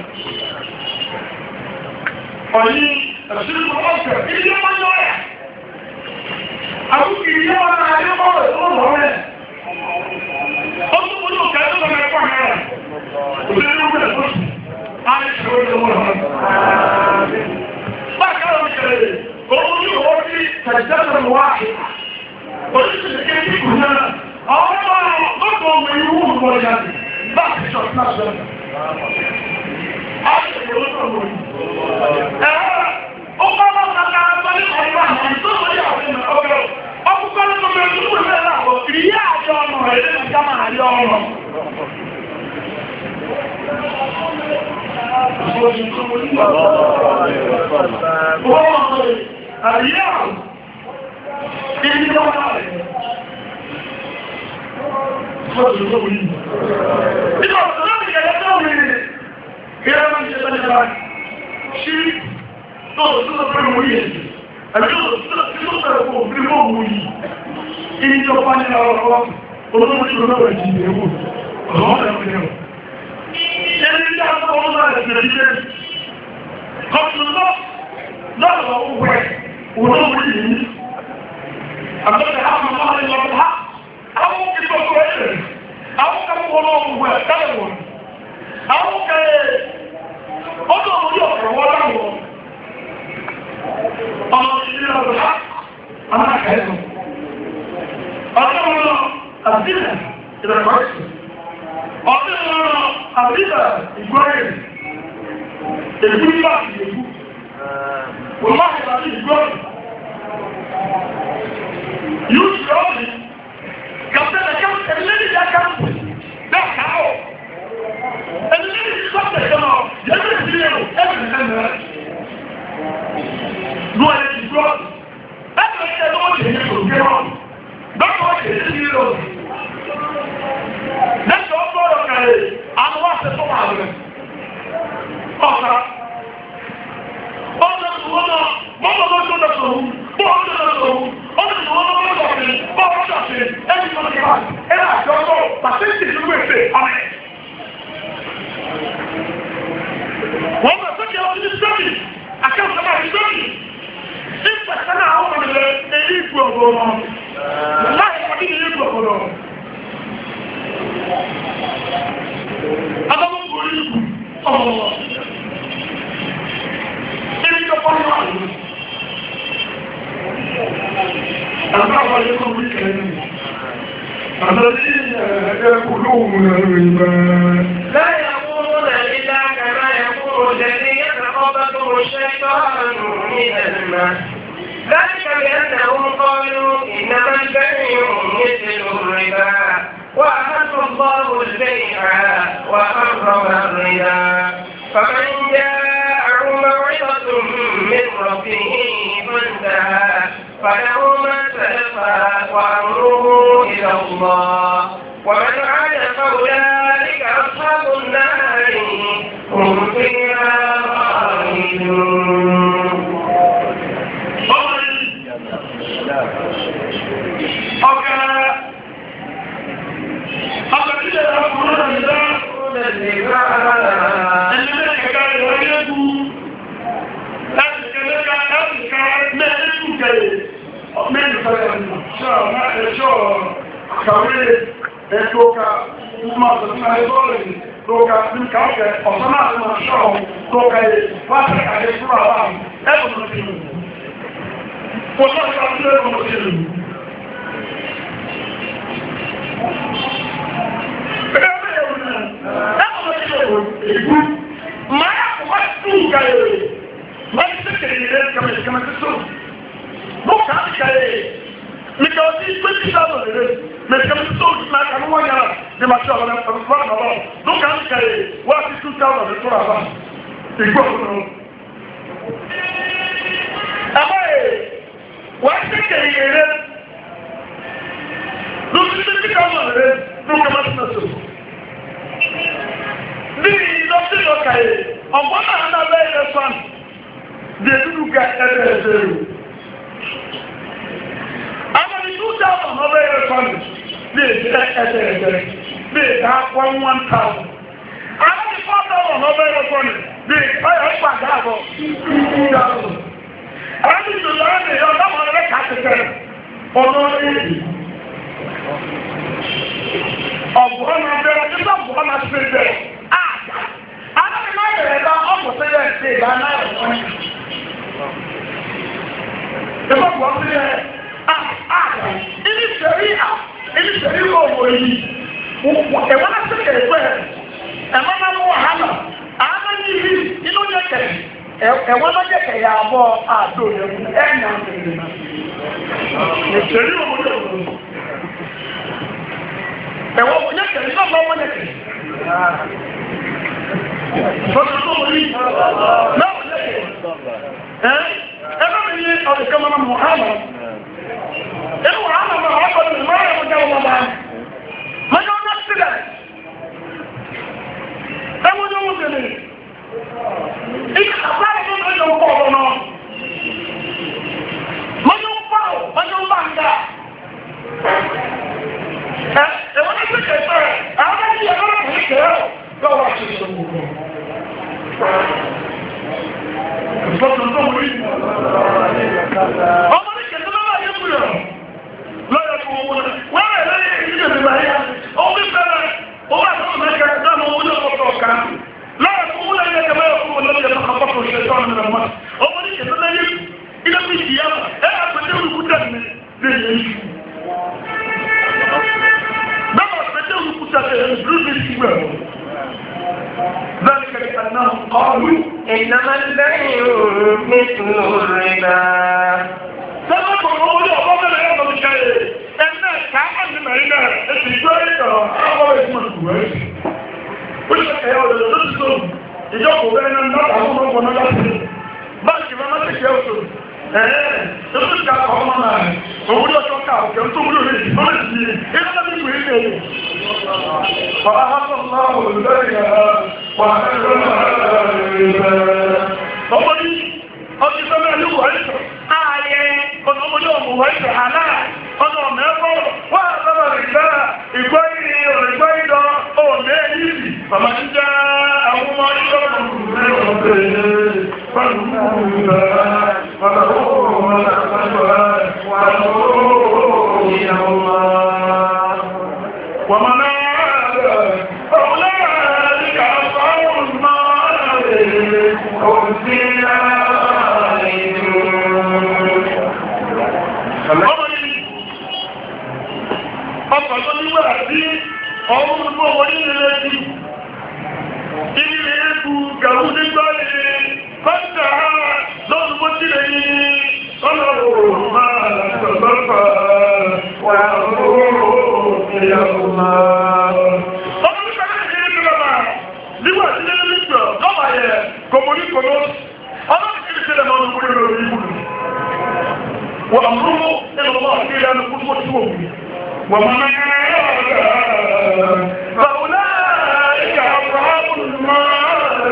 ọ̀yí ìṣílù ọ̀sẹ̀ ilé ọjọ́ ẹ̀ àwọn ìyá ọ̀nà ayébọ̀ ọ̀rọ̀ rẹ̀ ó tún mú ní òkè ẹ̀tọ́ lọ́nà ẹ̀kọ́ rẹ̀ òṣèlú rẹ̀ tó sì àìṣẹ́ orí ọmọ rẹ̀ bákan ọ̀kẹ̀rẹ̀ òun ní owó tí tẹ̀síṣẹ́ wá oríṣìí kéèkì kù náà àwọn ọmọ ọmọ ọmọ ìlú ọmọ ìyàtì láti ṣọ̀tí náà ṣẹlẹ̀ àìṣẹ́ orí ọmọ ìlú ọmọ ọmọ kàkà pẹ̀lú ọmọ àwọn tó wọ́n yà wọ́n ọgbẹ̀rẹ̀ ọkùnkọ́ ní ọmọ ẹ̀sùn fún ìwé láàbọ̀ ìyá àjọ ọmọ rẹ̀ nínú gámà àrí ọmọ àríyá ìdí ọmọ rẹ̀ nígbà tó lọ́pì kẹ̀lẹ́ tó rí gẹ́rẹ́ máa ń ṣe tẹ́lẹ̀ bá ṣí tó tó tó pẹ̀lú orí ẹ̀sì àbí tó tó tó tẹ̀lẹ̀ fún òfin mọ́ òun yìí ìdí ọpá ní ọ̀rọ̀ olóòwò tí ó lọ́wọ́ ẹ̀jì ìrẹ̀wò ọ̀rọ̀ ẹ̀rọ ẹni tí a kọ́ ọmọ rẹ̀ tẹ̀lẹ̀ jíjẹ́ kọ́tùn lọ́ lọ́rọ̀ owó ẹ̀ olóòwò yìí àbẹ́kẹ̀ àwọn ọmọ rẹ̀ lọ́pọ̀ ha àwọn ìgbọ̀kọ̀ ẹ̀rẹ̀ àwọn kẹ́kọ̀ọ́ olóòwò ẹ̀ tẹ́lẹ̀ wọn àwọn kẹ́ ọdún ọmọ yóò fẹ́ wọ́n láwọn ọmọ ìṣẹ́lẹ̀ ọdún ha alákẹ́ẹ̀ẹ́sùn ọdún ọmọ àbílẹ̀ ìrẹ̀kọ́sùn ọdún ọmọ àbílẹ̀ ìgbọ́rẹ̀ èkú nígbà ìgbèkú wọ́n máa ń tàbí ìgbọ́rẹ̀ yóò ṣe ọ́dún kàtẹ́lẹ̀ kàtẹ́lẹ̀ ẹ̀lẹ́dì ìyá kàtẹ́lẹ̀ bẹ́ẹ̀ káwọ̀ ẹ̀lẹ́dì ìsọ́tẹ̀ kẹ́nà yẹ́lẹ́ ìdílé ẹ̀mẹ̀ ẹ̀mẹ̀ lọ́wọ́ ẹ̀lẹ́dì ìgbọ́rẹ̀ ẹ̀mẹ̀ ẹ̀lọ́wọ́ ìgbẹ́rẹ̀ dọ́kọ̀ ìgbẹ́rẹ̀ ìgbẹ́rẹ̀ lẹ́sọ̀ ọgbọ́rọ̀ kẹrẹ àwọn wáṣẹ́ tó wà rẹ̀ ọ̀sá ọjọ́ ìwọ́nà mọ́mọ́ lọ́jọ́ lọ́sọ̀rọ̀ bọ́ọ̀lọ́ lọ́sọ̀rọ̀ ọjọ́ ìwọ́nà lọ́sọ̀rọ̀ bọ́ọ̀lọ́ ṣàṣẹ ẹni tó lọ́kẹ̀ẹ́ ẹ̀rọ àjọ ọjọ́ pàṣẹ́ntì ìlú ẹ̀fẹ́ ọmọ ẹ̀ wọ́n mọ̀ sọ́kẹ́ ọdún ní sọ́kì akẹ́kọ̀ọ́ àti sọ́kì ìpẹ̀sẹ̀ náà àwọn ọmọ ilẹ̀ èyí ìgbò ọgbọ̀n láì pàdé ní ìgbò ọgbọ̀n Adamın golü Allah. Senin kafanı var mı? Allah var ya bu ülkenin. Adamın يقولون لا يقولون إلا كما يقول الذي يتخبطه الشيطان من المس ذلك بأنهم قالوا إنما البيع مثل الربا وأحل الله البيع وحرم الربا فمن جاءه موعظة من ربه فانتهى فله ما سلف وأمره إلى الله ومن عاد فأولئك أصحاب النار هم فيها خالدون. Kàwé ẹ̀tọ́ ká máa tẹ̀sí náà ẹ̀tọ́ rẹ̀ tó ká ní káàkiri ọ̀sán náà máa ṣọ́ tó ká yẹ láti àyè fún àbá ẹ̀kùn tó ti rù. Kò sọ́ọ̀ká sí ẹ̀kùn tó ti rù. Ẹgbẹ́ ẹ̀rù náà, ẹ̀kùn tó ti rù ègbú. Máa wá sí ìkàyè, máa ti tẹ̀lé ilé kàmẹ̀kàmẹ̀ tó. Mọ́ kàá ti kàyè. Because it's twenty thousand a day. Mais comme ça, on a quand même des machines à la fin. Donc, quand il y a what is two thousand de trois avant. C'est quoi pour nous? Ah ouais! What is it qu'il y a? Donc, c'est twenty thousand a day. Donc, comment ça se fait? Dis, donc, c'est le cahier. On voit un abeille de sang. Des doudous gars, elle est zéro. Àwọn ní two thousand ọbẹ̀ yẹn sọ́nù ní èdè ẹ̀ẹ́dẹ̀ ẹ̀ẹ́dẹ̀ ní èdè one one thousand. Àwọn ní four thousand ọbẹ̀ yẹn sọ́nù ní èdè ẹ̀ẹ́dẹ̀ àbọ̀ two thousand. Àwọn ní ìdòdò ẹ̀ẹ́dẹ̀ yẹn ọ̀dọ́ wọn lè kà tẹ̀tẹ̀ ọ̀nà èdè. Ọ̀bùn náà bẹ̀rẹ̀ nígbà ọ̀bùn náà ti bẹ̀rẹ̀ àgbà. Àwọn ní máa yẹ̀rẹ̀ bá ọ̀pọ̀ sílẹ̀ ṣe ìgbà náà rẹ̀ wọ́n. Ìgbà ọ̀bùn sílẹ̀ ini sẹ̀ríà ini sẹ̀ríà ọ̀wọ̀ yìí ẹ̀wọ́n náà sẹ̀kẹ̀ ẹ̀fẹ́ ẹ̀wọ́n náà mú wàhálà àádọ́ ní ibi inú yẹ kẹ̀ ẹ̀wọ́n náà yẹ kẹ̀ yà bọ̀ àdó yẹn ẹ̀yà sẹ̀ríà náà sẹ̀ríà ọ̀wọ̀ yẹ ẹ̀wọ́n yẹ kẹ̀ ní ọ̀gbọ́n wọn yẹ kẹ̀ sọ̀tún tó wọlé náà wọ́n yẹ kẹ̀ ẹ̀ ẹ̀rọ mi yẹ ọ̀dẹ̀kẹ́ mọ́nà Muhammad. Ẹnu wà á nà mọ̀ ọ́ kọ́ni mọ̀ ọ́ jẹ́ wọn bá. Mọ̀jọ́ ọjọ́ sílẹ̀. Ẹmu ní wọ́n tẹ̀lé. Ìyá àbáyé ní ọjọ́ ń bọ̀ ọ̀rọ̀ náà. Mọ̀jọ́ ń bọ̀ ọjọ́ ń bá ń dà. Ẹ ẹ̀wọ́n ní sí kẹ̀kẹ́ rẹ̀. Àwọn ẹni yẹn lọ́wọ́ kìí kẹ́ ẹ̀ lọ́wọ́ àti ìṣòwò. Ìfọ̀tún tó wọlé. Ọmọ ní kẹ̀kẹ́ lọ́wọ́ ayé kúrò. Lọ́yọ̀ fún owó náà. Wọ́n rẹ̀ lẹ́yìn ìdíje ìgbà yá. Owó ìfẹ́rẹ̀ owó àtọ́nà mẹ́kẹ́ dáná owó ní ọkọ̀ ọ̀ká. Lọ́yọ̀ fún owó lẹ́yìn ẹ̀kẹ́ mẹ́rin fún wọn lọ́yẹ̀ fún àkọ́kọ́ ìṣẹ́jọ́ ọ̀nà mẹ́rin mọ́. Owó ní kẹ̀kẹ́ lẹ́yìn ilé fi ìyá ẹ̀ àpẹẹrẹ olùkúta ní lẹ́yìn ìṣù. Bẹ́ẹ̀ àpẹẹrẹ olùkúta ní lẹ́yìn ìṣù. ذلك لأنهم قالوا إنما البيع مثل الربا. سبب الأمور أفضل هذا الشيء أن كعب معنا التجارة أول اسم الكويت. وش يا ولد الرسول يجوا بين الناس هم ونجاح. بس كما ما تكيوتوا. Eh, itu tak kau mana? Kau boleh cakap, kau tu boleh boleh sih. Itu tak boleh ni. Faham Allah ọmọ ní ọdún sọ́mọ́ ìlú wọ́ìsọ̀ ààyẹ ọ̀nà ọmọdé ọmọ wọ́ìsọ̀ àlá ọ̀nà ọmọ ẹ̀kọ́ wọ́n àtọ́bà rìgbà ìgbọ́ ìrìn òrìgbọ́ ìdọ́ òmè yìí bàbá ń já àwọn ọmọ ìjọ́ ọmọ gbogbo wọ́n ní ilẹ̀ ẹ̀kú ilẹ̀ ẹ̀kú gàrú nígbà ilẹ̀ kọ́ńtà lọ́dún bó tí lè ní ọlọ́rọ̀ máa lọ́pàá wà ooo ìyàwó máa ọmọ nígbà láti ṣe ní lọ́pàá nígbà tí lè ní pẹ̀ lọ́pàá yẹ kòmòrí kòmò ọlọ́run kìí ṣe lẹ́mọ̀ ọdún kúrò lórí ibùdó wà múrú ẹlọ́pàá sí ìlànà kúrò tí wọ́n ومن فأولئك أصحاب النار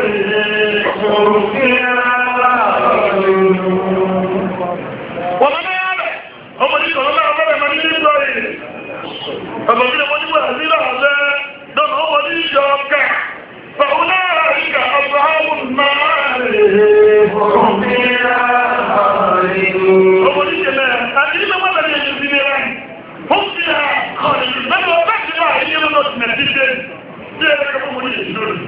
ومن يعلم هم اللي يقولون الله أمر من يجري أما كده ودي وهذه هذا دون هم اللي يجري فأولئك أصحاب النار هم اللي كمان أكيد ما بدنا نجيب هم فيها خالدون من هو بس الله يجينا نوتنا جدا دي أنا كمان مريد الشغل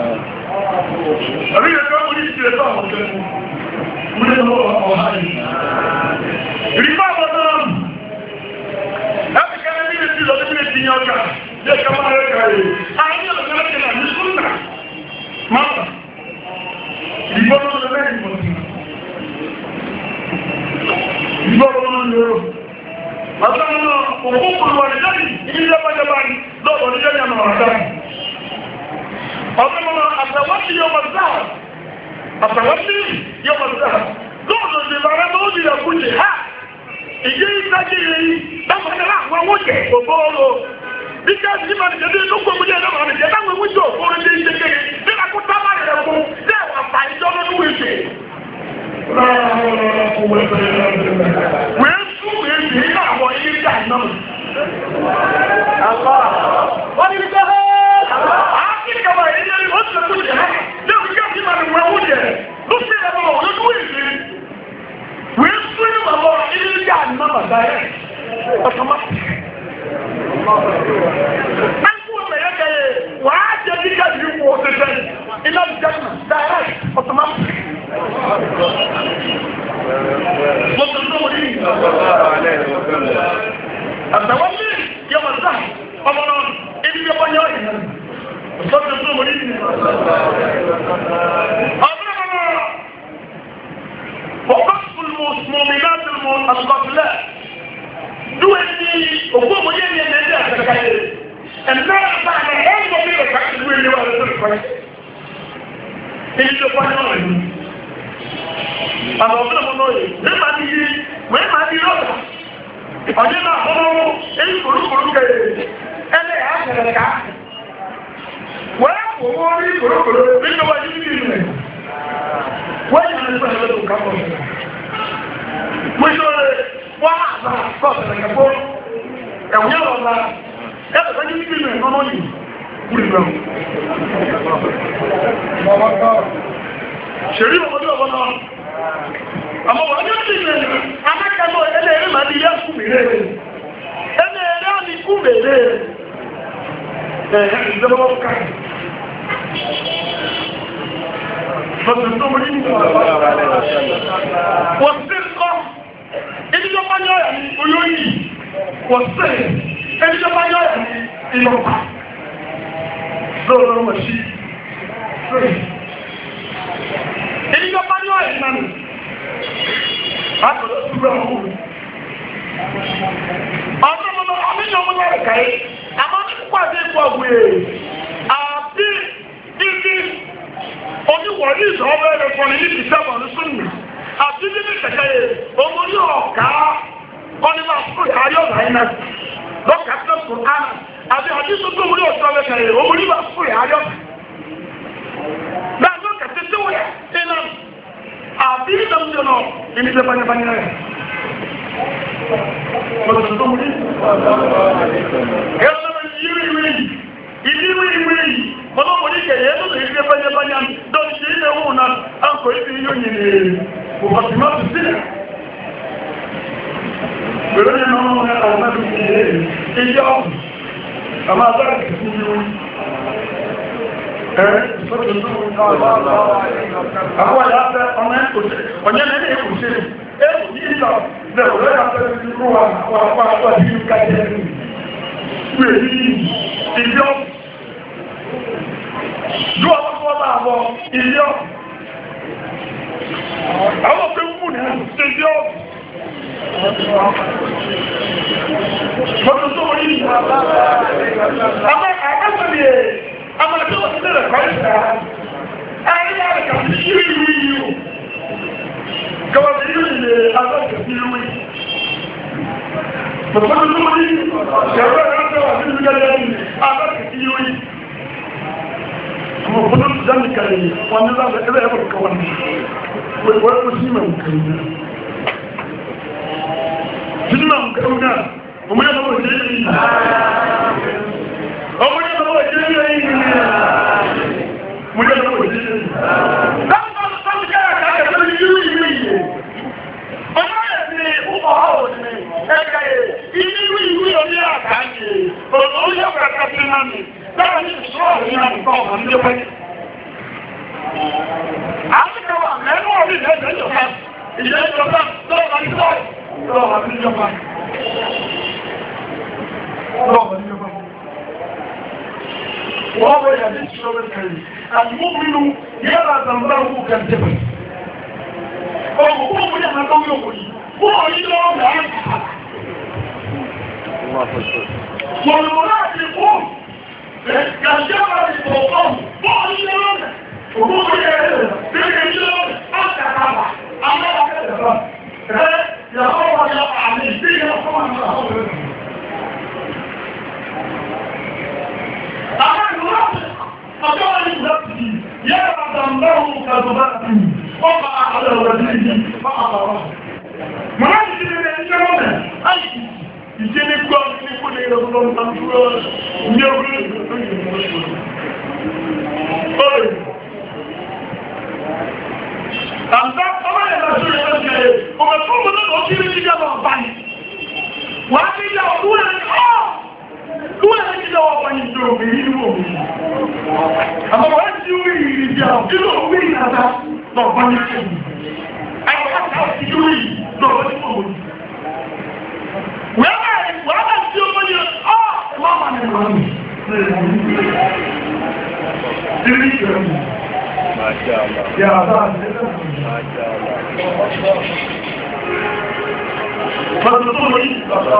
أبي كمان مريد الشيطان مريد هو أوهاني رفاق وطنام أبي كمان مريد الشيطان مريد الدنيا دي كمان ركاي أعني لك نركنا نسكنا ماذا رفاق وطنام مريد رفاق وطنام Masana hukumu walidai ili hapa jamani ndio walidai na wanadamu. Kama atawati ya mazao. Atawati ya mazao. Ndio ndio barabara ndio ya kuja. Ha. Ije tajiri kama kana wamoje bobolo. Because ni mani ndio ndio kwa mmoja na mani ndio kama mmoja kwa ndio ndio bila kutama ile kwa ndio afanye ndio nuishi. Wewe wewe ni kama ile jana. Allah. Wani nikaha. Akili kama ile wote kuja. Leo kama mani mmoja. Ndio kama ndio nuishi. Wewe ni mama ile jana mama dai. Automatic. Nangu umeyeka ye, waaje dika yuko otete, ina mjana, direct, automatic. Mwato ndogo hii. Atawali, ya mazahi, pamono, ili ya panyoyi. Mwato ndogo hii. Amina, وقصف المؤمنات الغافلات due di opo mo ye ne ne asa kai and now ba na e mo bi ka ku ni wa so ko ni do pa no ni aba obo mo no ye me ma di me ma di ro oje na ho e kuru kuru ke ele a se ka wa wo wo ri kuru kuru ni no wa ji ni ni wa ya na so le ka ko mo so wá àbá kọ́ọ̀tù ẹ̀kẹ́ fún ẹ̀wọ̀n yẹ́wọ̀ ọ̀la ẹ̀kọ́ tó ní bíbí rẹ̀ lọ́nà yìí kúrì rẹ̀ ṣèrí ọmọdé ọmọ náà àmọ́ wọ́n ní ọdún ìrìn amákẹ́lọ́ ẹlẹ́ eré màá ní yẹ́ kú mèrè ẹlẹ́ eré àmì kú mèrè ẹ̀yẹ́ ìjọba ká lọ́sùn tó mọ̀ ní wọ́n sí kọ́ ẹnìjọ́ bá yọ ẹ̀ ní olóyìn wọ́n sẹ́yìn ẹnìjọ́ bá yọ ẹ̀ ní ìlọ́pàá lọ́rọ̀ wọ̀ sí sẹ́yìn ẹnìjọ́ bá yọ ẹ̀ nánú àtọ̀lọ́ ṣúgbọ́n ọ̀hún ọ̀dọ́mọ̀lọ́ ọmọdé ẹ̀ka yìí àmọ́ ní pàdé ìpọ̀gbé àbí títí oníwọ̀rí ìṣọ́bẹ̀ rẹ̀ fọ́nì ní ìṣẹ́bọ̀ ní súnmù àti nínú ìṣẹ̀kẹ́ yìí ọmọ ní ọ̀ká kọ́nìmọ̀ fún ìhàyọ̀ láìná lọ́kà tó kùn ánà àti àdísù tó múlé ọ̀tọ́ lẹ́kẹ̀ yìí ọmọ ní fún ìhàyọ̀ náà lọ́kà tó tó wẹ̀ iná àbí ìdàmúdé náà ìní tẹ́ bányabányá rẹ̀ lọ́kà tó múlé ẹ̀rọ náà yírí ìwé yìí ìdíwé ìwé yìí ọlọ́pọ̀ ní kẹ̀yẹ́ tó lè rí bányabányá lọ́dún sí ilé òun náà à ń kọ̀ ìdí yóò yìí وقسمات السنة بلوني نوم هنا أمد الإيه إياه أما ذلك السنون صدق النور أقوى يأتى أمان كسر ونيان أنا يكون سيري إيه إيجا ذهو لا يأتى الروح وأقوى دين كاتيرين ويهي إياه جو أقوى الله إياه àwọn ọ̀pẹ́ ń mú ní ṣèjì ọ́ mọ́tún tó wọ́n yìí àmọ́ àbáṣẹ́lẹ̀ ẹ̀ àmọ́ àti wọ́n ti lẹ́rẹ̀ kọ́ ìṣẹ́ àárín àrẹ̀kà sí ìrú ìlú yìí o kọwàá sí ìlú ilẹ̀ aláṣẹ́ sí ìlú yìí mọ́tún tó wọ́n yìí ṣẹ̀rọ ìrọ́sẹ̀wà sí ìlú gẹ́gẹ́ aláṣẹ́ sí ìlú yìí mọ́tún tó jáde kàlẹ̀ wọn ní láti ẹgbẹ́ ẹgbẹ́ kọwàá wọ́n sí ìmọ̀ ìkànnì sílùmọ̀ ìkànnì ọmọ yẹ́ lọ́wọ́ ìdílé yìí ọmọ yẹ́ lọ́wọ́ ìdílé yìí ọmọ yẹ́ lọ́wọ́ ìdílé yìí láti láti kẹ́rẹ̀ kẹ́rẹ̀ kẹ́rẹ̀ yìí yìí yìí ọmọ yẹ́ ní ọmọ ọ̀hún ní ẹgbẹ́ yìí ìlú ìlú orí àkáyè ọmọ yẹ́ kẹ́kẹ́ sí náà ní láti ní ìṣòro ní àdúgbò ọmọ ní ọmọ Àtìkọwà mẹ́rin orí ìlẹ́jẹ̀ ìjọba, ìjẹ́ ìjọba lọ́wọ́ ìjọba, lọ́wọ́ ìjọba. Lọ́wọ́ ìjọba. Wọ́n wọ́n yà ní ṣọ́rọ̀ kẹrì, àmúmínú yára zàmbáwò kẹntẹ́bẹ̀. Ọmọ kó mú yà náà lọ́wọ́ yóò yìí, wọ́n yí lọ́wọ́ mẹ́rin. Mọ̀lùmọ́lá ti kú. Gàjẹ́wà ti pọ̀pọ̀. Bọ́ọ̀lù ṣe lọ́nà. Òkúkú yẹ ẹ̀rọ. Bíkẹ̀ ṣe lọ́nà. Ọ̀sẹ̀ àbà. Àwọn akẹ́kẹ̀ẹ́ ẹ̀ yàrá wà ní àmì ìdíyẹ ọ̀fọ́mọ̀ ní àwọn ọ̀rẹ́. Àwọn ìlú ọjọ́ wáyé ìgbàtí yẹ́ àdàmdáhùn kàzọ̀bátì ọba àdàwàdìí bá àbàwà. Mọ̀lá ti ṣe lè ṣe lọ́nà. Àìsí ìṣe ní gbọ́ ní kó lè rọ̀lọ́ ní orí àmì ọmọ ìrìnà sí ẹ̀rọ jẹ́ ọmọ tó mọ́ náà ó kiri jíjẹ́ lọ báyìí wà á ní ìyá ọdún rẹ̀ ọ́ lúwẹ̀ ní jíjẹ́ wọ́n báyìí jẹ́ òmì nínú òmì àmọ́ wọ́n jí orí ìrìn jẹ́ nínú òmì ìrìnàdá lọ báyìí jẹ́ òmì àwọn àti orí lọ báyìí jẹ́ òmì wẹ́wẹ́ tí ó mọ́ yẹ ọ́ mọ́mà ní ìrọ̀lú ìrí ìrọ̀lú yà bá Fọ́tún tó mọ̀ yìí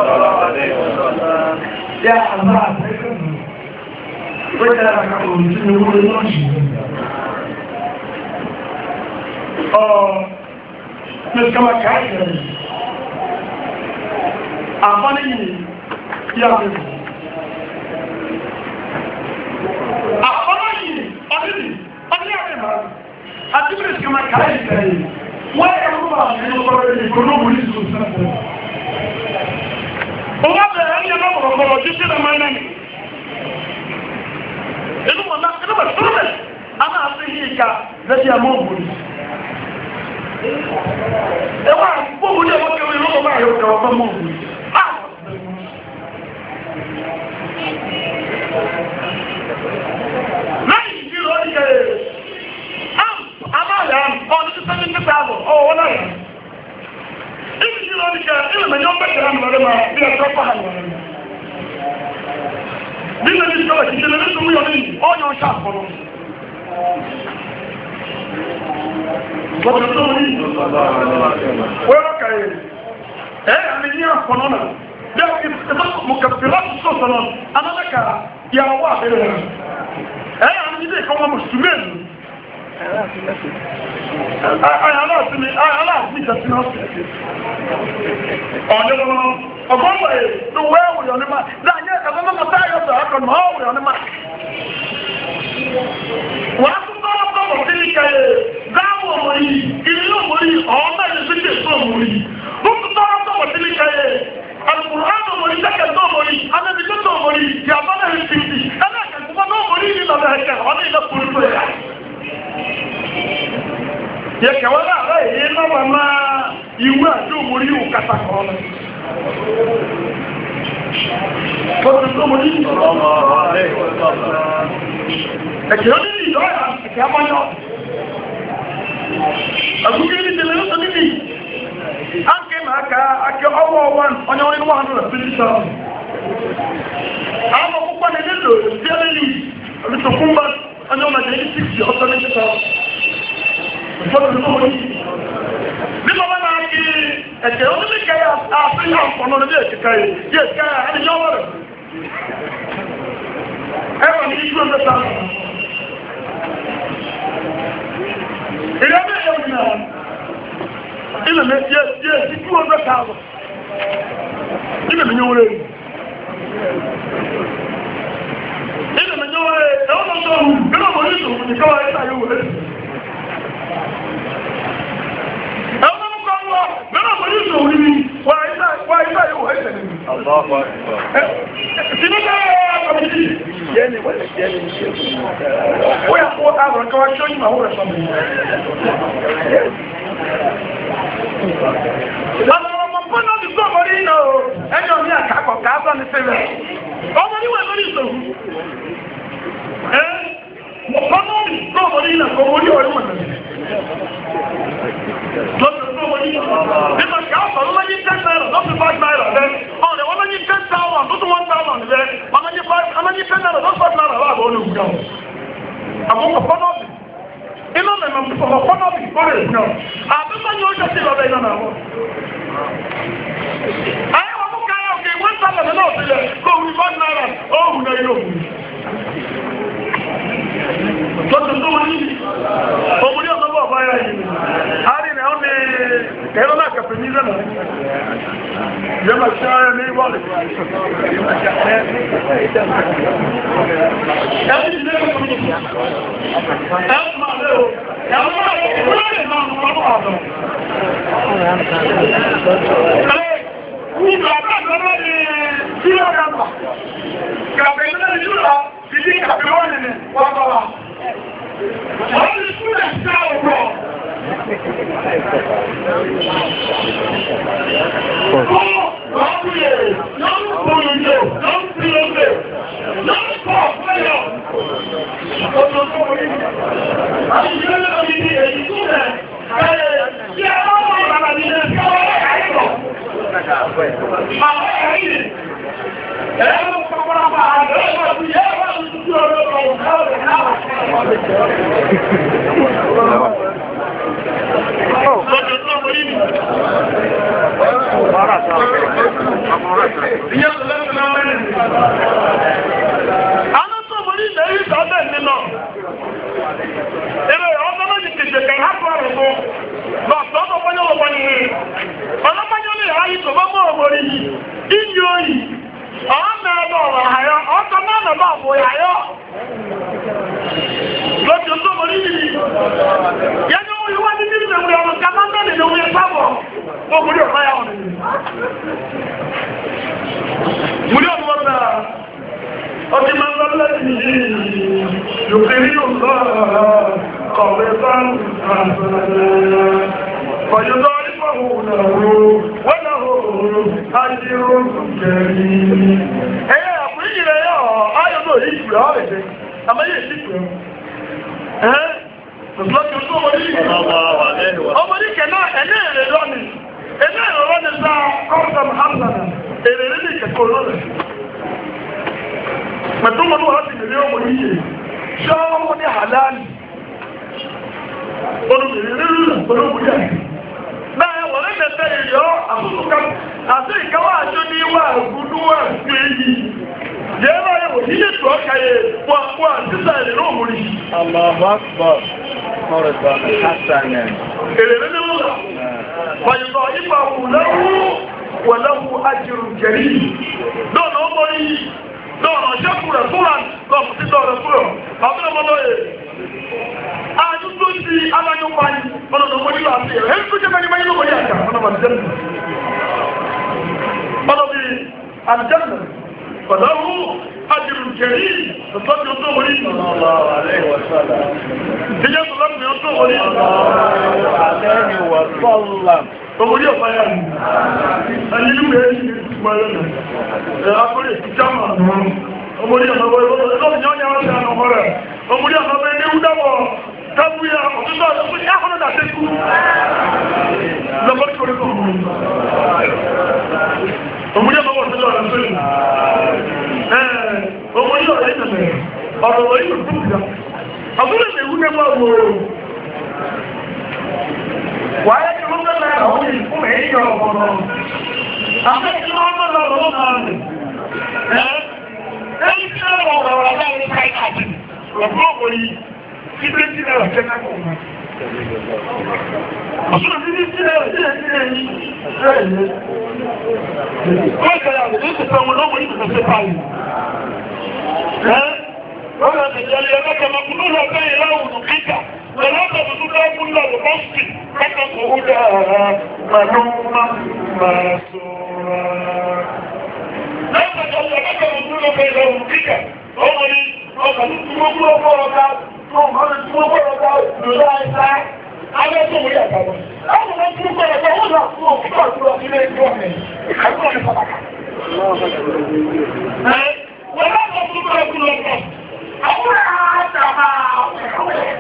yà àmà wẹ́jẹ́ àkàkọ̀ òjò orí lọ́ṣì ọ̀ mẹ́sìkàmà káàkiri àfọ́nì yìí yà bẹ̀rẹ̀ àfọ́nì yìí ọdún ọdún yà bẹ̀rẹ̀ àti bẹ̀rẹ̀ sí ọmọ káyì kẹ́yì wọ́n yẹ kó bá ní ọkọ̀rọ̀ ìgbónú òwúrí sí òṣèlú ọwọ́ bẹ̀rẹ̀ ẹni ẹgbẹ́ ọ̀rọ̀kọ̀rọ̀ ojú sí ẹmọ ẹ̀nà ni inú mọ̀ náà inú mọ̀ sọ́rọ̀ a máa fi yí ìka lẹ́bí àmọ́ òwúrí ẹwà gbogbo ní ẹwọ́ kẹwàá ìlú ọmọ àyọkẹ̀ ọ̀fẹ́ mọ́ òwúrí lẹ́yìn ìjírò ọdíkẹ̀ àmáàlẹ̀ ọdún tí sẹ́ni ní sáàbọ̀ ọwọ́ náà yà ìjì ìjírò ọdíkẹ̀ ilẹ̀ mẹ́jọ pẹ̀kẹ̀rẹ̀ àmì lọ́rẹ́ máa bí ẹ̀kọ́ pàhà lọ́rẹ́ bí lẹ́ni ìjọba ìjìnlẹ̀ ní túnmù yọ ní ọyọ́ ṣàfọ́nà gbọ́dọ̀ tó ní wọ́n kàyẹ̀ ẹ̀ àmì ní àfọ́nà náà mọ̀kàfẹ́lá tó sọ̀rọ̀ anábẹ́ka yàwó àbẹ̀rẹ̀ rẹ̀ ẹ̀yà ní ilé ìkọwọ́ mùsùlùmí ayàláàfin ìtẹ̀sínà ọ̀dẹ́gbọ́n ọgbọ́nbọ̀ ẹ̀ tó wẹ́wùyọ̀ ní máa dáyé ẹgbọ́n mọ́ táyọ̀sọ̀ akọ̀nà ọ̀wùyọ̀ ní máa wà á tún bọ́rọ̀ bọ́rọ̀ sí ìkẹyẹ dáwọ̀ ọmọ yìí ilé ọmọ yìí ọ̀ọ́mọ̀ yìí sí kèsọ́ ọmọ yìí Al-Qur'an omori jẹ́kẹ̀ tó omori, anẹ́bìjẹ́ tó omori, yàtọ̀ náà ń fi ẹlẹ́kẹ̀ tó bọ́ omori ní lọ́dọ̀ ẹ̀kẹ́ ọdún ilẹ̀ kúrúkú ẹ̀yà. Yẹ kẹwàá láàrẹ̀ èyí lọ́wọ́ máa ìwé àti omori ìwò kàtàkọ̀ ọ̀nà. Fọ́tún tó omori ẹ̀kẹ́ ó ní ìdọ́yà ẹ̀kẹ́ amọ́yọ́. Àgúgẹ́ ní tẹ̀lé ó ní anke maka ake ọwọ́ wọn onye onye one hundred fifty thousand àwọn ọkpụkpọ na nílò ìdíyẹ́lẹ́lì olùsọ̀kúnbà onye ọmọ jẹ́ sixty or seventy thousand ìfọ́dún tó wọ́n yìí bí bàbá náà kí ẹ̀kẹ́ onílẹ̀-èkẹ́ àfihàn ọ̀pọ̀nà ní ẹ̀kẹ́kẹ́ yìí yẹ́ ẹ̀kẹ́ ẹni yọ́ wọ́rẹ̀ ẹwà ní two hundred thousand ìrẹ́bẹ̀ ẹ̀yọ́ ìrìnà ilẹ̀ mi yẹ yẹ ti two hundred thousand ilẹ̀ mi nyẹ́wọ́rẹ́ ilẹ̀ mi nyẹ́wọ́rẹ́ ẹ̀wọ́n lọ sọ ọ̀hún bí wọ́n mọ̀ ní ìṣòwò ní káwàá ẹ̀ta yóò wọlé ẹ̀wọ́n mọ̀ kọ́ wọ́ bí wọ́n mọ̀ ní ìṣòwò ní wà ẹ̀ta yóò wọlé tẹ̀lé mi. Sinúkẹ́ ọ̀pọ̀lọpọ̀ yẹ́nì wọ́n yà kó àrùn kọ́wá tí ó yìí máa wọ́n rẹ̀ sọ́mọ̀ ọmọ ọmọ pọ́nà ti gbọ́ ọmọdé iná o ẹjọ́ ní àkàkọ̀ káàbọ̀ ní fẹ́rẹ̀ ọmọ níwẹ̀ lórí ìṣòro ẹ́ pọ́nà ti gbọ́ ọmọdé iná kò mórí orí mọ̀ lọ́sẹ̀ tó wọ́n yí nípa káàbọ̀ ló lọ́yí ten naira lọ́sẹ̀ five naira rẹ̀ ọ̀rẹ́ wọ́n lọ́yí ten thousand tó tún one thousand rẹ̀ ọmọ yí ten naira lọ́sẹ̀ five naira wà bọ́ olùgbà àkókò pọ́nà iná mẹ́mọ̀ ọ̀pọ̀ náà bí kọ́rẹ̀ ìgbà àbúgbà ni ó jẹ́ sí lọ́dẹ̀ iná náà wọ́n ayé wọn mú káyà òkè wọ́n sábẹ̀ lọ́nà òsìlẹ̀ mi bá náírà ọ̀hún náà yóò wù. Lọ́tọ̀ tó wọ́n yìí, ọmọdé ọ̀sán bọ̀ báyà yìí. A rí rẹ̀ ọ́ ní ẹ̀rọ náà kẹfẹ́ ní ìrẹ́nà. Yẹ́ máa ṣe ara ní ìwọ́lẹ̀. Ẹ̀sìn ilé ẹ̀kọ́ mi. Ẹ̀sìn máa lé o. Ẹ̀sìn máa lé o. Ìwọ́lẹ̀ náà ń wọ́n ọ̀dọ̀. Ìgbà àbájọ́rọ́ ni Júlọ Gàmbà. Gàmbà ìlú Júlọ ti di kàfẹ́ wọ́n nìí wọ́n bá wa. Wọ́n ti súnlẹ̀ sí àwòrán. Wọ́n kú yẹ, lọ́n kú yẹ, lọ́n kú yẹ, lọ́n kú ọ̀pẹ́yọ̀. Ọjọ́ tó wọlé. Àti ìjọba mi ní èyí súnlẹ̀. Ẹ̀yẹ, tí a bá wọ́n bàbá mi ní ẹ̀kọ́ wọ́n kàíkọ̀. Àwọn ẹ̀yìn, ẹ̀rọ pàpàpà àgbẹ̀ ẹ̀kọ́ sí ẹ̀kọ́ sí ọ̀rọ̀ ọ̀rọ̀ ọ̀rọ̀ náà. Ọjọ́ tó wọlé ní. Ìyẹ́ tó lẹ́sìn náà mẹ́rin. Àwọn tó wọlé ní èyí sọ́bẹ̀ nínú. Èrè ọ̀sán náà ti tètè kẹ̀ hápọ̀ rẹ̀ fún. Lọ́sọ̀ ọ̀pọ̀ pọ́nyọ́ ọ̀pọ̀ nìyí. Ọlọ́pàá ní ààyè tó bá mọ́ ọmọrí yìí, ìyí oyi, ọ̀nà ẹ̀bọ̀ ọ̀rọ̀ àyọ́, ọkọ̀ náà nà bá àbò àyọ́. Lọ́tí ọjọ́ mọ̀rí yìí, yẹ́ ní orí wá ní ní ìrìnlẹ̀ ọ̀rọ̀ kàmá mẹ́rin ní orí sábọ̀, ọmọrí ọ̀rọ̀ yà ọ̀rọ̀ yìí. Múrí ọ̀rọ̀ ọ̀rọ̀ ọdí máa ń lọ lẹ́yìn yìí, yóò rí ọ̀rọ̀ kọ̀wé sáà وله أجر كريم. Ẹyẹ àpòyí rẹ̀ yọ ayọ́dọ̀ yìí jùlọ ọ̀rẹ̀ àmọ́ yìí sí pẹ̀lú. Ẹ́ lọ́kì ọdún ọmọdé yìí. Ọmọdé kẹ̀nà ẹ̀lẹ́ èrè lọ́nì. Ẹ̀lẹ́ èrè lọ́nì sá kọ́sàm hàmsànà. Èrè rí ní ìkẹ̀kọ́ lọ́nà. Mẹ̀tọ́mọdé wà láti lè ọmọdé yìí. Ṣọ́ ọmọdé halali. Olùbìnrin rí rí olóògùn yà. Bẹ́ẹ̀ wọ̀n lẹ́gbẹ̀ẹ́ ìyọ́ àti ìkáwà àjọ ní wà gúdúwà sí èyí. Yẹ́ báyẹ̀ wò ní ètò ọkàyè wà títà ìrìnà òmùrí. Àmàbàbà mọ́rẹ̀bà Hassanẹ̀. Èrè nínú wà. Fàyìnbà ìgbà wùlẹ́wù wọ̀lẹ́wù ajírù jẹ̀rí. Lọ́nà ọmọ yìí, lọ́nà ṣẹ́kù rẹ̀ fúnra lọ́pù sí lọ́rẹ̀ fúnra. Àwọn ọmọ àdúgbò sí aláyọ̀pá yìí ọ̀nà ọmọ nílò àti ẹ̀rọ ẹ̀rọ tó jẹ́ mẹ́rin mẹ́rin lọ́wọ́ yàtà ọ̀nà àdìjẹ́nà ọ̀nà bí àdìjẹ́nà pẹ̀lú ajírù jẹ̀rí ìtọ́jú tó wọlé ìjẹ́ tó lọ́pù tó wọlé ọmọdé ọ̀pá yà ní ẹ̀yìn ìwé ẹ̀yìn ìgbà lẹ́nà ẹ̀yà ìjámà ọmọdé ọ̀nà ọmọdé ọ̀nà ẹni wúdáwọ̀ tábúyà ọ̀tútọ́ ọ̀tútọ́ ìyáhọ́nà dàtẹ́kù lọ́pọ̀ orí kan ọmọdé ọmọ ọ̀tútọ́ ọ̀rọ̀ sóyìn ọmọdé ọ̀rọ̀ ìtẹ̀lẹ̀ ọ̀rọ̀ ọ̀rọ̀ ìlú fúnkìdá ọ̀tútọ́ ìlú nẹ́gbà wò wáyé kí wọ́n tẹ́lẹ̀ àwọn ìfún ẹ̀yìn ọ̀pọ̀lọ́ àfẹ́kí wọ́n tẹ́lẹ̀ ọ̀rọ̀ náà ẹ̀yìn tí ó rọ̀ ọ̀rọ̀ aláwọ̀ káìkàtì ọ̀pọ̀ òmòrí títẹ́ tí náà jẹ́ káàkùn náà. Ọ̀ṣun títí tí náà jẹ́ tí náà yìí rẹ̀ yẹ́. Ó ìgbẹ̀rẹ̀ àwọn ìgbẹ̀rẹ̀ àwọn olóòwò ìgbẹ̀rẹ̀ báyìí. Ẹ́ wọ́n rẹ̀ tẹ̀jẹ̀lẹ̀ ẹgbẹ̀rẹ̀ lọ́wọ́ bẹ́ ìlàwùn kíkà. Ẹlọ́pẹ̀ tó tún lọ́wọ́ lọ́wọ́ bọ́sì kẹ́kọ̀ọ́ ó dára pẹ̀lú máa sọ́ra. Lọ́pẹ̀ tó tún lọ́wọ́ bẹ́ ìlàwùn kíkà. Ọmọ ni ọkọ̀ tí wọ́n kúrò fọ́rọ̀ ká tó mọ́rin tí wọ́n fọ́rọ̀ ká lòlá ẹ̀sá ayé tó wọ́n yàtọ̀ wọn. Àwọn ọmọ tí wọ́n fọ́rọ̀ ká wọ́n náà fún òkú àtúrọ̀ sílé ẹjọ́ ọ̀nà ìkàtúrọ̀ ní pàtàkì. Wọ́n náà fọ́ fún ọkọ̀ kúrò ọkọ̀. Àwọn àtàmà ọ̀pẹ̀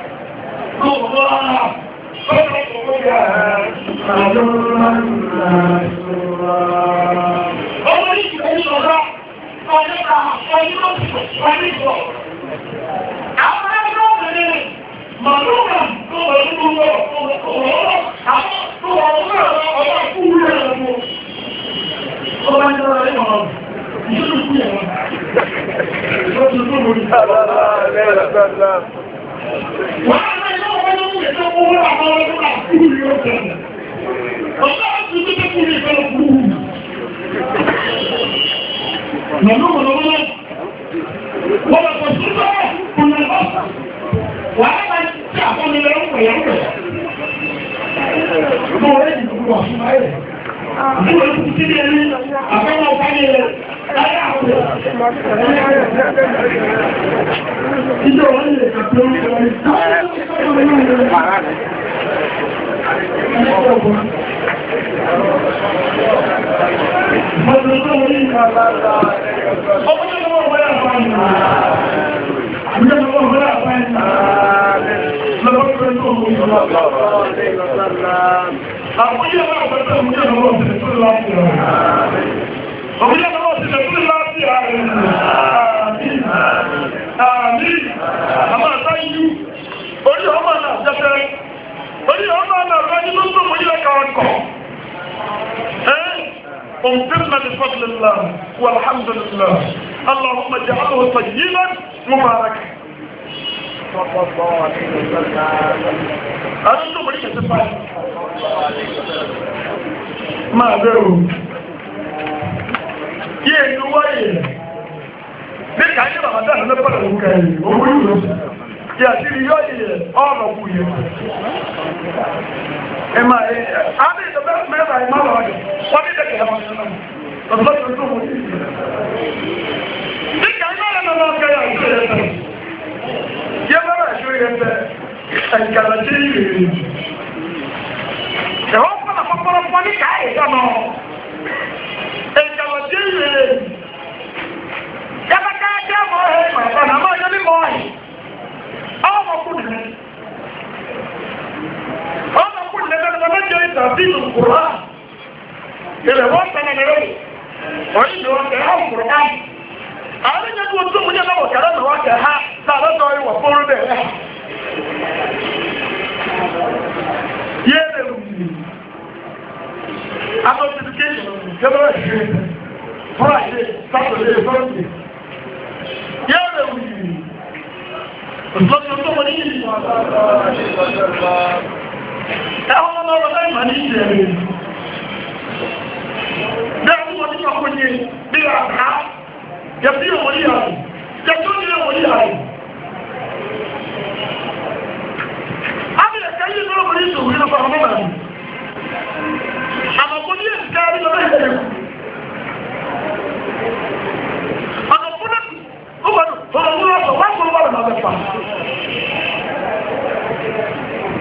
ọmọ yìí kìí ní ọ̀dá ọ̀dẹ́ta ọ̀dẹ́ta ọ̀dẹ́ta àwọn ẹgbẹ́ obìnrin màlúùmà tó wà ní gbogbo ọ̀rọ̀ àwọn tó wà ní ọ̀rọ̀ ọ̀rọ̀ fún rẹ̀ ọ̀rọ̀ ọ̀rọ̀ ìjọba ìjọba ìjọba أمطرنا بفضل الله والحمد لله اللهم اجعله طيبا مباركا صلى الله عليه وسلم أنتم بريك سبحان ما أدروا يهدوا nígbà yìí ramadan ní pẹ̀lú òkè yìí owó ìlú tí a ti rí yọ́ yìí ọ̀nà kú yìí ẹ máa ẹ àmì ìjọba mẹ́ta ẹ máa lọ́wọ́ wọ́n ní dẹ́kẹ̀ ẹ̀mọ́ ṣe náà lọ́sọ́ tó tó wọ́n yìí nígbà yìí náà lọ́wọ́ ọ̀kẹ́ yà ìṣó yẹn tẹ̀ yẹ bẹ́rẹ̀ ìṣó yẹn tẹ̀ ẹ̀ǹkàlà tí yìí rèé ẹ̀họ́ fọ́nà pọ́pọ́rọ́pọ́ ní káyì sọ́nà ẹ̀ǹkàlà tí yìí rèé yàtọ̀ káàkiri mọ̀ ẹ́ màá nà máa yẹ ní mọ̀ ẹ́ ọmọ kú nìyẹn ọmọ kú nìyẹn tẹ́lẹ̀ tẹ́lẹ̀ jẹ́ ìtàbí ìlúkùrọ̀ ilẹ̀ wọ́n tẹ́lẹ̀ nìyẹn wọ́n yìí wọ́n tẹ́lẹ̀ ọ̀kùrọ̀ á àwọn ẹ̀yẹ́ tó tó mú yẹ lọ́wọ́ kẹrẹ́ mi wọ́n kẹ́ ha náà lọ́dọ̀ ìwọ̀ fóró bẹ̀ ẹ́ yé lè wù mí adultification jẹ́bẹ̀rẹ̀ ṣe Friday Saturday Sunday yẹ́rẹ̀ wùyí ọ̀sọ́tí ọjọ́ wọ́n ní ìlú ẹ̀họ́n ọmọ ọ̀rọ̀ ìmọ̀ ní ìṣẹ́ rẹ̀ bẹ́ẹ̀ wọ́n ní ọkọ̀ ní bí àká yẹ̀bí ọmọ ní àrùn yẹ̀bí ó ní ọmọ ní àrùn